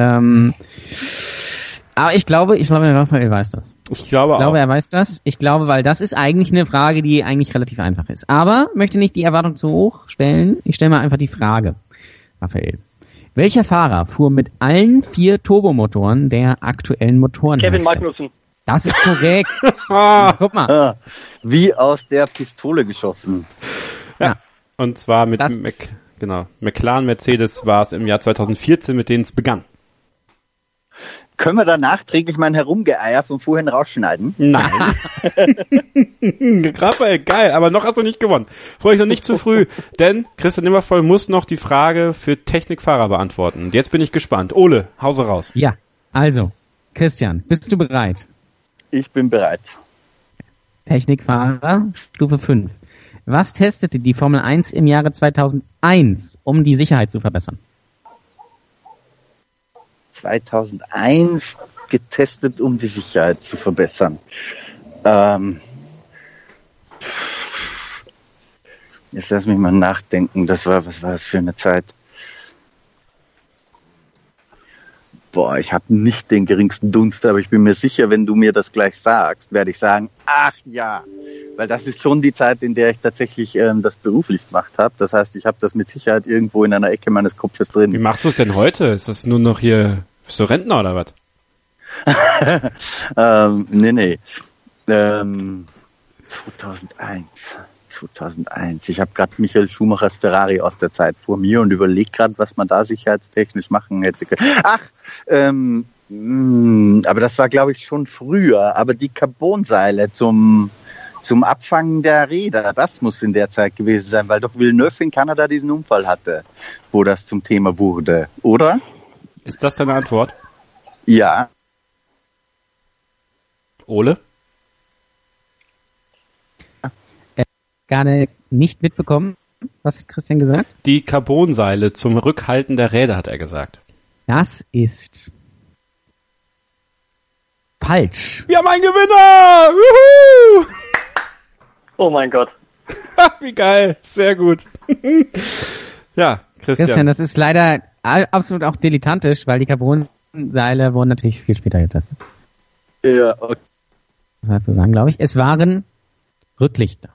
[SPEAKER 7] Aber ich glaube, Raphael weiß das.
[SPEAKER 6] Ich glaube,
[SPEAKER 7] er weiß das. Ich glaube, weil das ist eigentlich eine Frage, die eigentlich relativ einfach ist. Aber möchte nicht die Erwartung zu hoch stellen. Ich stelle mal einfach die Frage, Raphael. Welcher Fahrer fuhr mit allen 4 Turbomotoren der aktuellen Motoren?
[SPEAKER 10] Kevin Magnussen.
[SPEAKER 7] Das ist korrekt. Guck mal.
[SPEAKER 8] Wie aus der Pistole geschossen.
[SPEAKER 6] Ja. Und zwar mit McLaren Mercedes war es im Jahr 2014, mit denen es begann.
[SPEAKER 8] Können wir da nachträglich mein Herumgeeier von vorhin rausschneiden?
[SPEAKER 6] Nein. Raphael, geil, aber noch hast du nicht gewonnen. Freue ich noch nicht zu früh, denn Christian Nimmervoll muss noch die Frage für Technikfahrer beantworten. Und jetzt bin ich gespannt. Ole, Hause raus.
[SPEAKER 7] Ja, also, Christian, bist du bereit?
[SPEAKER 8] Ich bin bereit.
[SPEAKER 7] Technikfahrer, Stufe 5. Was testete die Formel 1 im Jahre 2001, um die Sicherheit zu verbessern?
[SPEAKER 8] 2001 getestet, um die Sicherheit zu verbessern. Jetzt lass mich mal nachdenken. Was war das für eine Zeit? Boah, ich habe nicht den geringsten Dunst, aber ich bin mir sicher, wenn du mir das gleich sagst, werde ich sagen, ach ja, weil das ist schon die Zeit, in der ich tatsächlich das beruflich gemacht habe. Das heißt, ich habe das mit Sicherheit irgendwo in einer Ecke meines Kopfes drin.
[SPEAKER 6] Wie machst du es denn heute? Ist das nur noch hier, bist du Rentner oder was?
[SPEAKER 8] Nee. 2001. Ich habe gerade Michael Schumachers Ferrari aus der Zeit vor mir und überlege gerade, was man da sicherheitstechnisch machen hätte können. Aber das war, glaube ich, schon früher. Aber die Carbonseile zum Abfangen der Räder, das muss in der Zeit gewesen sein, weil doch Villeneuve in Kanada diesen Unfall hatte, wo das zum Thema wurde, oder?
[SPEAKER 6] Ist das deine Antwort?
[SPEAKER 8] Ja.
[SPEAKER 6] Ole?
[SPEAKER 7] Gerade nicht mitbekommen. Was hat Christian gesagt?
[SPEAKER 6] Die Carbonseile zum Rückhalten der Räder, hat er gesagt.
[SPEAKER 7] Das ist falsch.
[SPEAKER 6] Wir haben einen Gewinner! Juhu!
[SPEAKER 10] Oh mein Gott.
[SPEAKER 6] Wie geil. Sehr gut. Ja, Christian,
[SPEAKER 7] das ist leider absolut auch dilettantisch, weil die Carbonseile wurden natürlich viel später getestet.
[SPEAKER 8] Ja, okay.
[SPEAKER 7] Das war zu sagen, glaube ich. Es waren Rücklichter.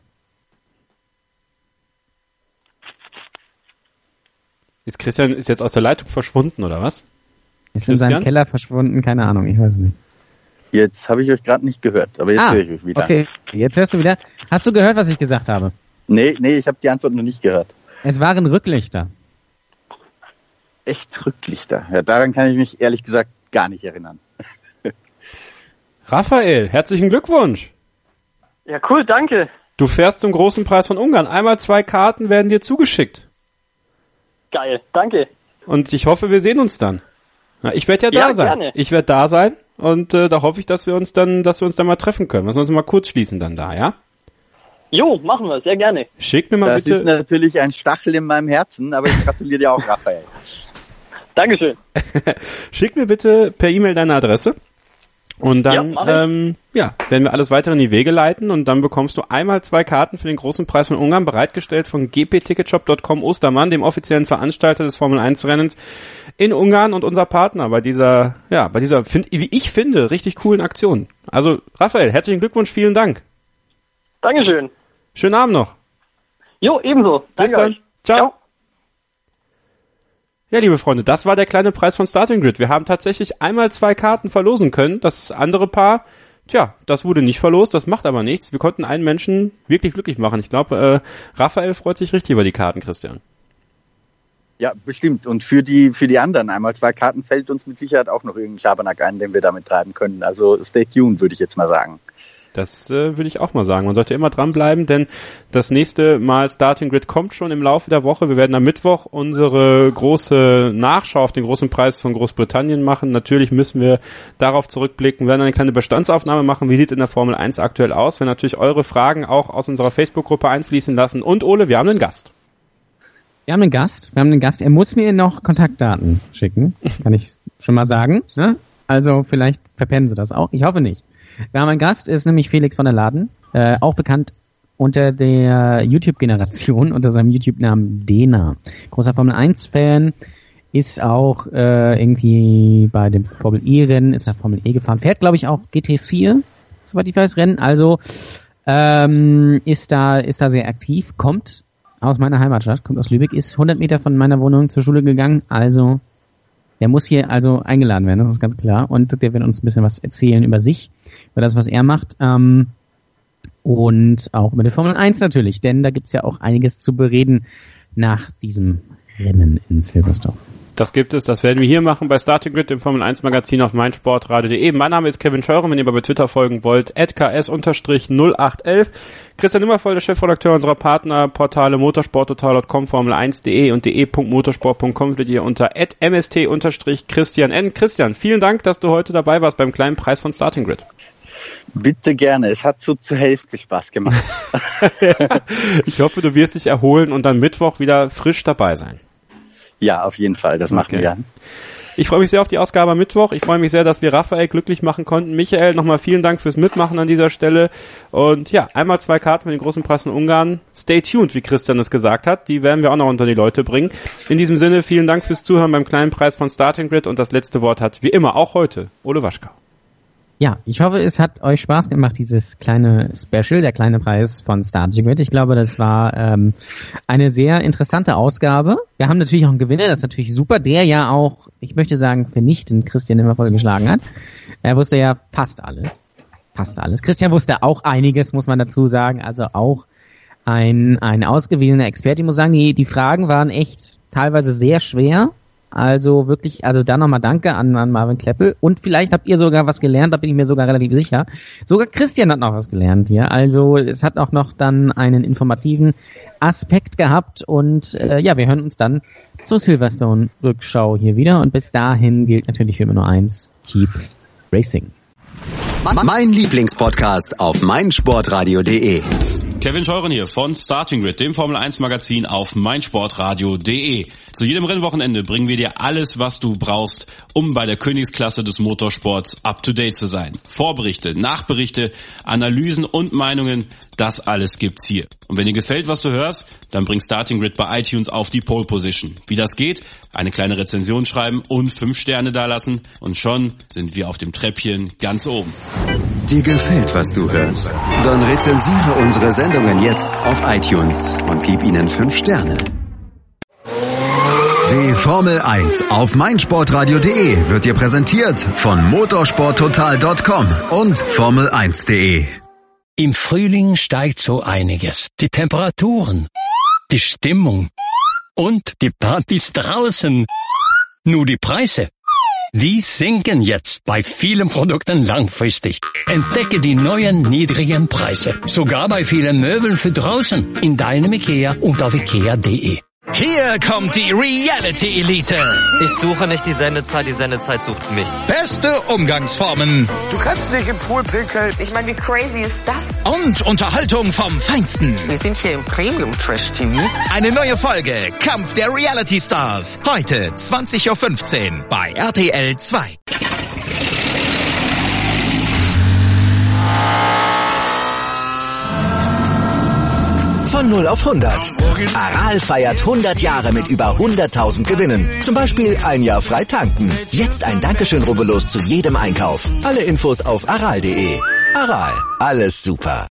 [SPEAKER 6] Ist Christian jetzt aus der Leitung verschwunden, oder was?
[SPEAKER 7] Ist in seinem Keller verschwunden, keine Ahnung, ich weiß nicht.
[SPEAKER 8] Jetzt habe ich euch gerade nicht gehört, aber jetzt höre ich euch wieder.
[SPEAKER 7] Okay, jetzt hörst du wieder. Hast du gehört, was ich gesagt habe?
[SPEAKER 8] Nee, ich habe die Antwort noch nicht gehört.
[SPEAKER 7] Es waren Rücklichter.
[SPEAKER 8] Echt Rücklichter? Ja, daran kann ich mich ehrlich gesagt gar nicht erinnern.
[SPEAKER 6] Raphael, herzlichen Glückwunsch.
[SPEAKER 10] Ja, cool, danke.
[SPEAKER 6] Du fährst zum großen Preis von Ungarn. Einmal 2 Karten werden dir zugeschickt.
[SPEAKER 10] Geil, danke.
[SPEAKER 6] Und ich hoffe, wir sehen uns dann. Na, ich werde ja da sein.
[SPEAKER 10] Gerne.
[SPEAKER 6] Ich werde da sein und da hoffe ich, dass wir uns dann mal treffen können. Lass uns mal kurz schließen dann da, ja?
[SPEAKER 10] Jo, machen wir, sehr gerne.
[SPEAKER 6] Schick mir mal
[SPEAKER 8] bitte. Das ist natürlich ein Stachel in meinem Herzen, aber ich gratuliere dir auch, Raphael.
[SPEAKER 10] Dankeschön.
[SPEAKER 6] Schick mir bitte per E-Mail deine Adresse. Und dann werden wir alles weitere in die Wege leiten und dann bekommst du einmal 2 Karten für den großen Preis von Ungarn, bereitgestellt von gpticketshop.com Ostermann, dem offiziellen Veranstalter des Formel-1-Rennens in Ungarn und unser Partner bei dieser, wie ich finde, richtig coolen Aktion. Also Raphael, herzlichen Glückwunsch, vielen Dank.
[SPEAKER 10] Dankeschön.
[SPEAKER 6] Schönen Abend noch.
[SPEAKER 10] Jo, ebenso.
[SPEAKER 6] Bis
[SPEAKER 10] Danke
[SPEAKER 6] dann.
[SPEAKER 10] euch.
[SPEAKER 6] Ciao. Ja, liebe Freunde, das war der kleine Preis von Starting Grid. Wir haben tatsächlich einmal 2 Karten verlosen können. Das andere Paar, das wurde nicht verlost, das macht aber nichts. Wir konnten einen Menschen wirklich glücklich machen. Ich glaube, Raphael freut sich richtig über die Karten, Christian.
[SPEAKER 8] Ja, bestimmt. Und für die anderen einmal 2 Karten fällt uns mit Sicherheit auch noch irgendein Schabernack ein, den wir damit treiben können. Also stay tuned, würde ich jetzt mal sagen.
[SPEAKER 6] Das würde ich auch mal sagen. Man sollte immer dranbleiben, denn das nächste Mal Starting Grid kommt schon im Laufe der Woche. Wir werden am Mittwoch unsere große Nachschau auf den großen Preis von Großbritannien machen. Natürlich müssen wir darauf zurückblicken. Wir werden eine kleine Bestandsaufnahme machen. Wie sieht es in der Formel 1 aktuell aus? Wir werden natürlich eure Fragen auch aus unserer Facebook-Gruppe einfließen lassen. Und Ole, wir haben einen Gast.
[SPEAKER 7] Wir haben einen Gast. Er muss mir noch Kontaktdaten schicken. Kann ich schon mal sagen. Ne? Also vielleicht verpennen sie das auch. Ich hoffe nicht. Wir haben einen Gast, ist nämlich Felix von der Laden, auch bekannt unter der YouTube-Generation, unter seinem YouTube-Namen Dena. Großer Formel-1-Fan, ist auch irgendwie bei dem Formel-E-Rennen, ist nach Formel E gefahren, fährt glaube ich auch GT4, soweit ich weiß, Rennen, also ist da sehr aktiv, kommt aus meiner Heimatstadt, kommt aus Lübeck, ist 100 Meter von meiner Wohnung zur Schule gegangen, also der muss hier also eingeladen werden, das ist ganz klar. Und der wird uns ein bisschen was erzählen über sich, über das, was er macht. Und auch über die Formel 1 natürlich, denn da gibt's ja auch einiges zu bereden nach diesem Rennen in Silverstone.
[SPEAKER 6] Das gibt es, das werden wir hier machen bei Starting Grid, dem Formel 1 Magazin auf meinsportradio.de. Mein Name ist Kevin Scheuren, wenn ihr mir bei Twitter folgen wollt, @ks_0811. Christian Nimmervoll, der Chefredakteur unserer Partnerportale motorsporttotal.com, formel1.de und de.motorsport.com findet ihr unter @mst_Christian N. Christian, vielen Dank, dass du heute dabei warst beim kleinen Preis von Starting Grid.
[SPEAKER 8] Bitte gerne, es hat so zur Hälfte Spaß gemacht.
[SPEAKER 6] Ich hoffe, du wirst dich erholen und dann Mittwoch wieder frisch dabei sein.
[SPEAKER 8] Ja, auf jeden Fall, das machen wir.
[SPEAKER 6] Ich freue mich sehr auf die Ausgabe am Mittwoch. Ich freue mich sehr, dass wir Raphael glücklich machen konnten. Michael, nochmal vielen Dank fürs Mitmachen an dieser Stelle. Und ja, einmal 2 Karten für den großen Preis von Ungarn. Stay tuned, wie Christian es gesagt hat. Die werden wir auch noch unter die Leute bringen. In diesem Sinne, vielen Dank fürs Zuhören beim kleinen Preis von Starting Grid. Und das letzte Wort hat, wie immer, auch heute, Ole Waschkau.
[SPEAKER 7] Ja, ich hoffe, es hat euch Spaß gemacht, dieses kleine Special, der kleine Preis von Starting Grid. Ich glaube, das war eine sehr interessante Ausgabe. Wir haben natürlich auch einen Gewinner, das ist natürlich super, der ja auch, ich möchte sagen, vernichtend Christian immer vollgeschlagen hat. Er wusste ja fast alles. Christian wusste auch einiges, muss man dazu sagen, also auch ein ausgewiesener Experte. Ich muss sagen, die Fragen waren echt teilweise sehr schwer. Also wirklich, also da nochmal Danke an Marvin Kleppel. Und vielleicht habt ihr sogar was gelernt, da bin ich mir sogar relativ sicher. Sogar Christian hat noch was gelernt hier. Also es hat auch noch dann einen informativen Aspekt gehabt. Und ja, wir hören uns dann zur Silverstone-Rückschau hier wieder. Und bis dahin gilt natürlich für immer nur eins: Keep Racing.
[SPEAKER 5] Mein Lieblingspodcast auf meinsportradio.de.
[SPEAKER 11] Kevin Scheuren hier von Starting Grid, dem Formel 1 Magazin auf meinsportradio.de. Zu jedem Rennwochenende bringen wir dir alles, was du brauchst, um bei der Königsklasse des Motorsports up to date zu sein. Vorberichte, Nachberichte, Analysen und Meinungen, das alles gibt's hier. Und wenn dir gefällt, was du hörst, dann bring Starting Grid bei iTunes auf die Pole Position. Wie das geht? Eine kleine Rezension schreiben und 5 Sterne dalassen und schon sind wir auf dem Treppchen ganz oben.
[SPEAKER 5] Dir gefällt, was du hörst? Dann rezensiere unsere Sendungen jetzt auf iTunes und gib ihnen 5 Sterne. Die Formel 1 auf meinsportradio.de wird dir präsentiert von motorsporttotal.com und Formel1.de.
[SPEAKER 12] Im Frühling steigt so einiges. Die Temperaturen, die Stimmung und die Partys draußen. Nur die Preise, die sinken jetzt bei vielen Produkten langfristig. Entdecke die neuen niedrigen Preise. Sogar bei vielen Möbeln für draußen. In deinem Ikea und auf ikea.de.
[SPEAKER 1] Hier kommt die Reality Elite.
[SPEAKER 2] Ich suche nicht die Sendezeit sucht mich.
[SPEAKER 1] Beste Umgangsformen.
[SPEAKER 3] Du kannst nicht im Pool pinkeln.
[SPEAKER 4] Ich meine, wie crazy ist das?
[SPEAKER 1] Und Unterhaltung vom Feinsten.
[SPEAKER 4] Wir sind hier im Premium-Trash-TV.
[SPEAKER 1] Eine neue Folge Kampf der Reality Stars. Heute 20.15 Uhr bei RTL 2.
[SPEAKER 13] Von 0 auf 100. Aral feiert 100 Jahre mit über 100.000 Gewinnen. Zum Beispiel ein Jahr frei tanken. Jetzt ein Dankeschön, rubbellos zu jedem Einkauf. Alle Infos auf aral.de. Aral, alles super.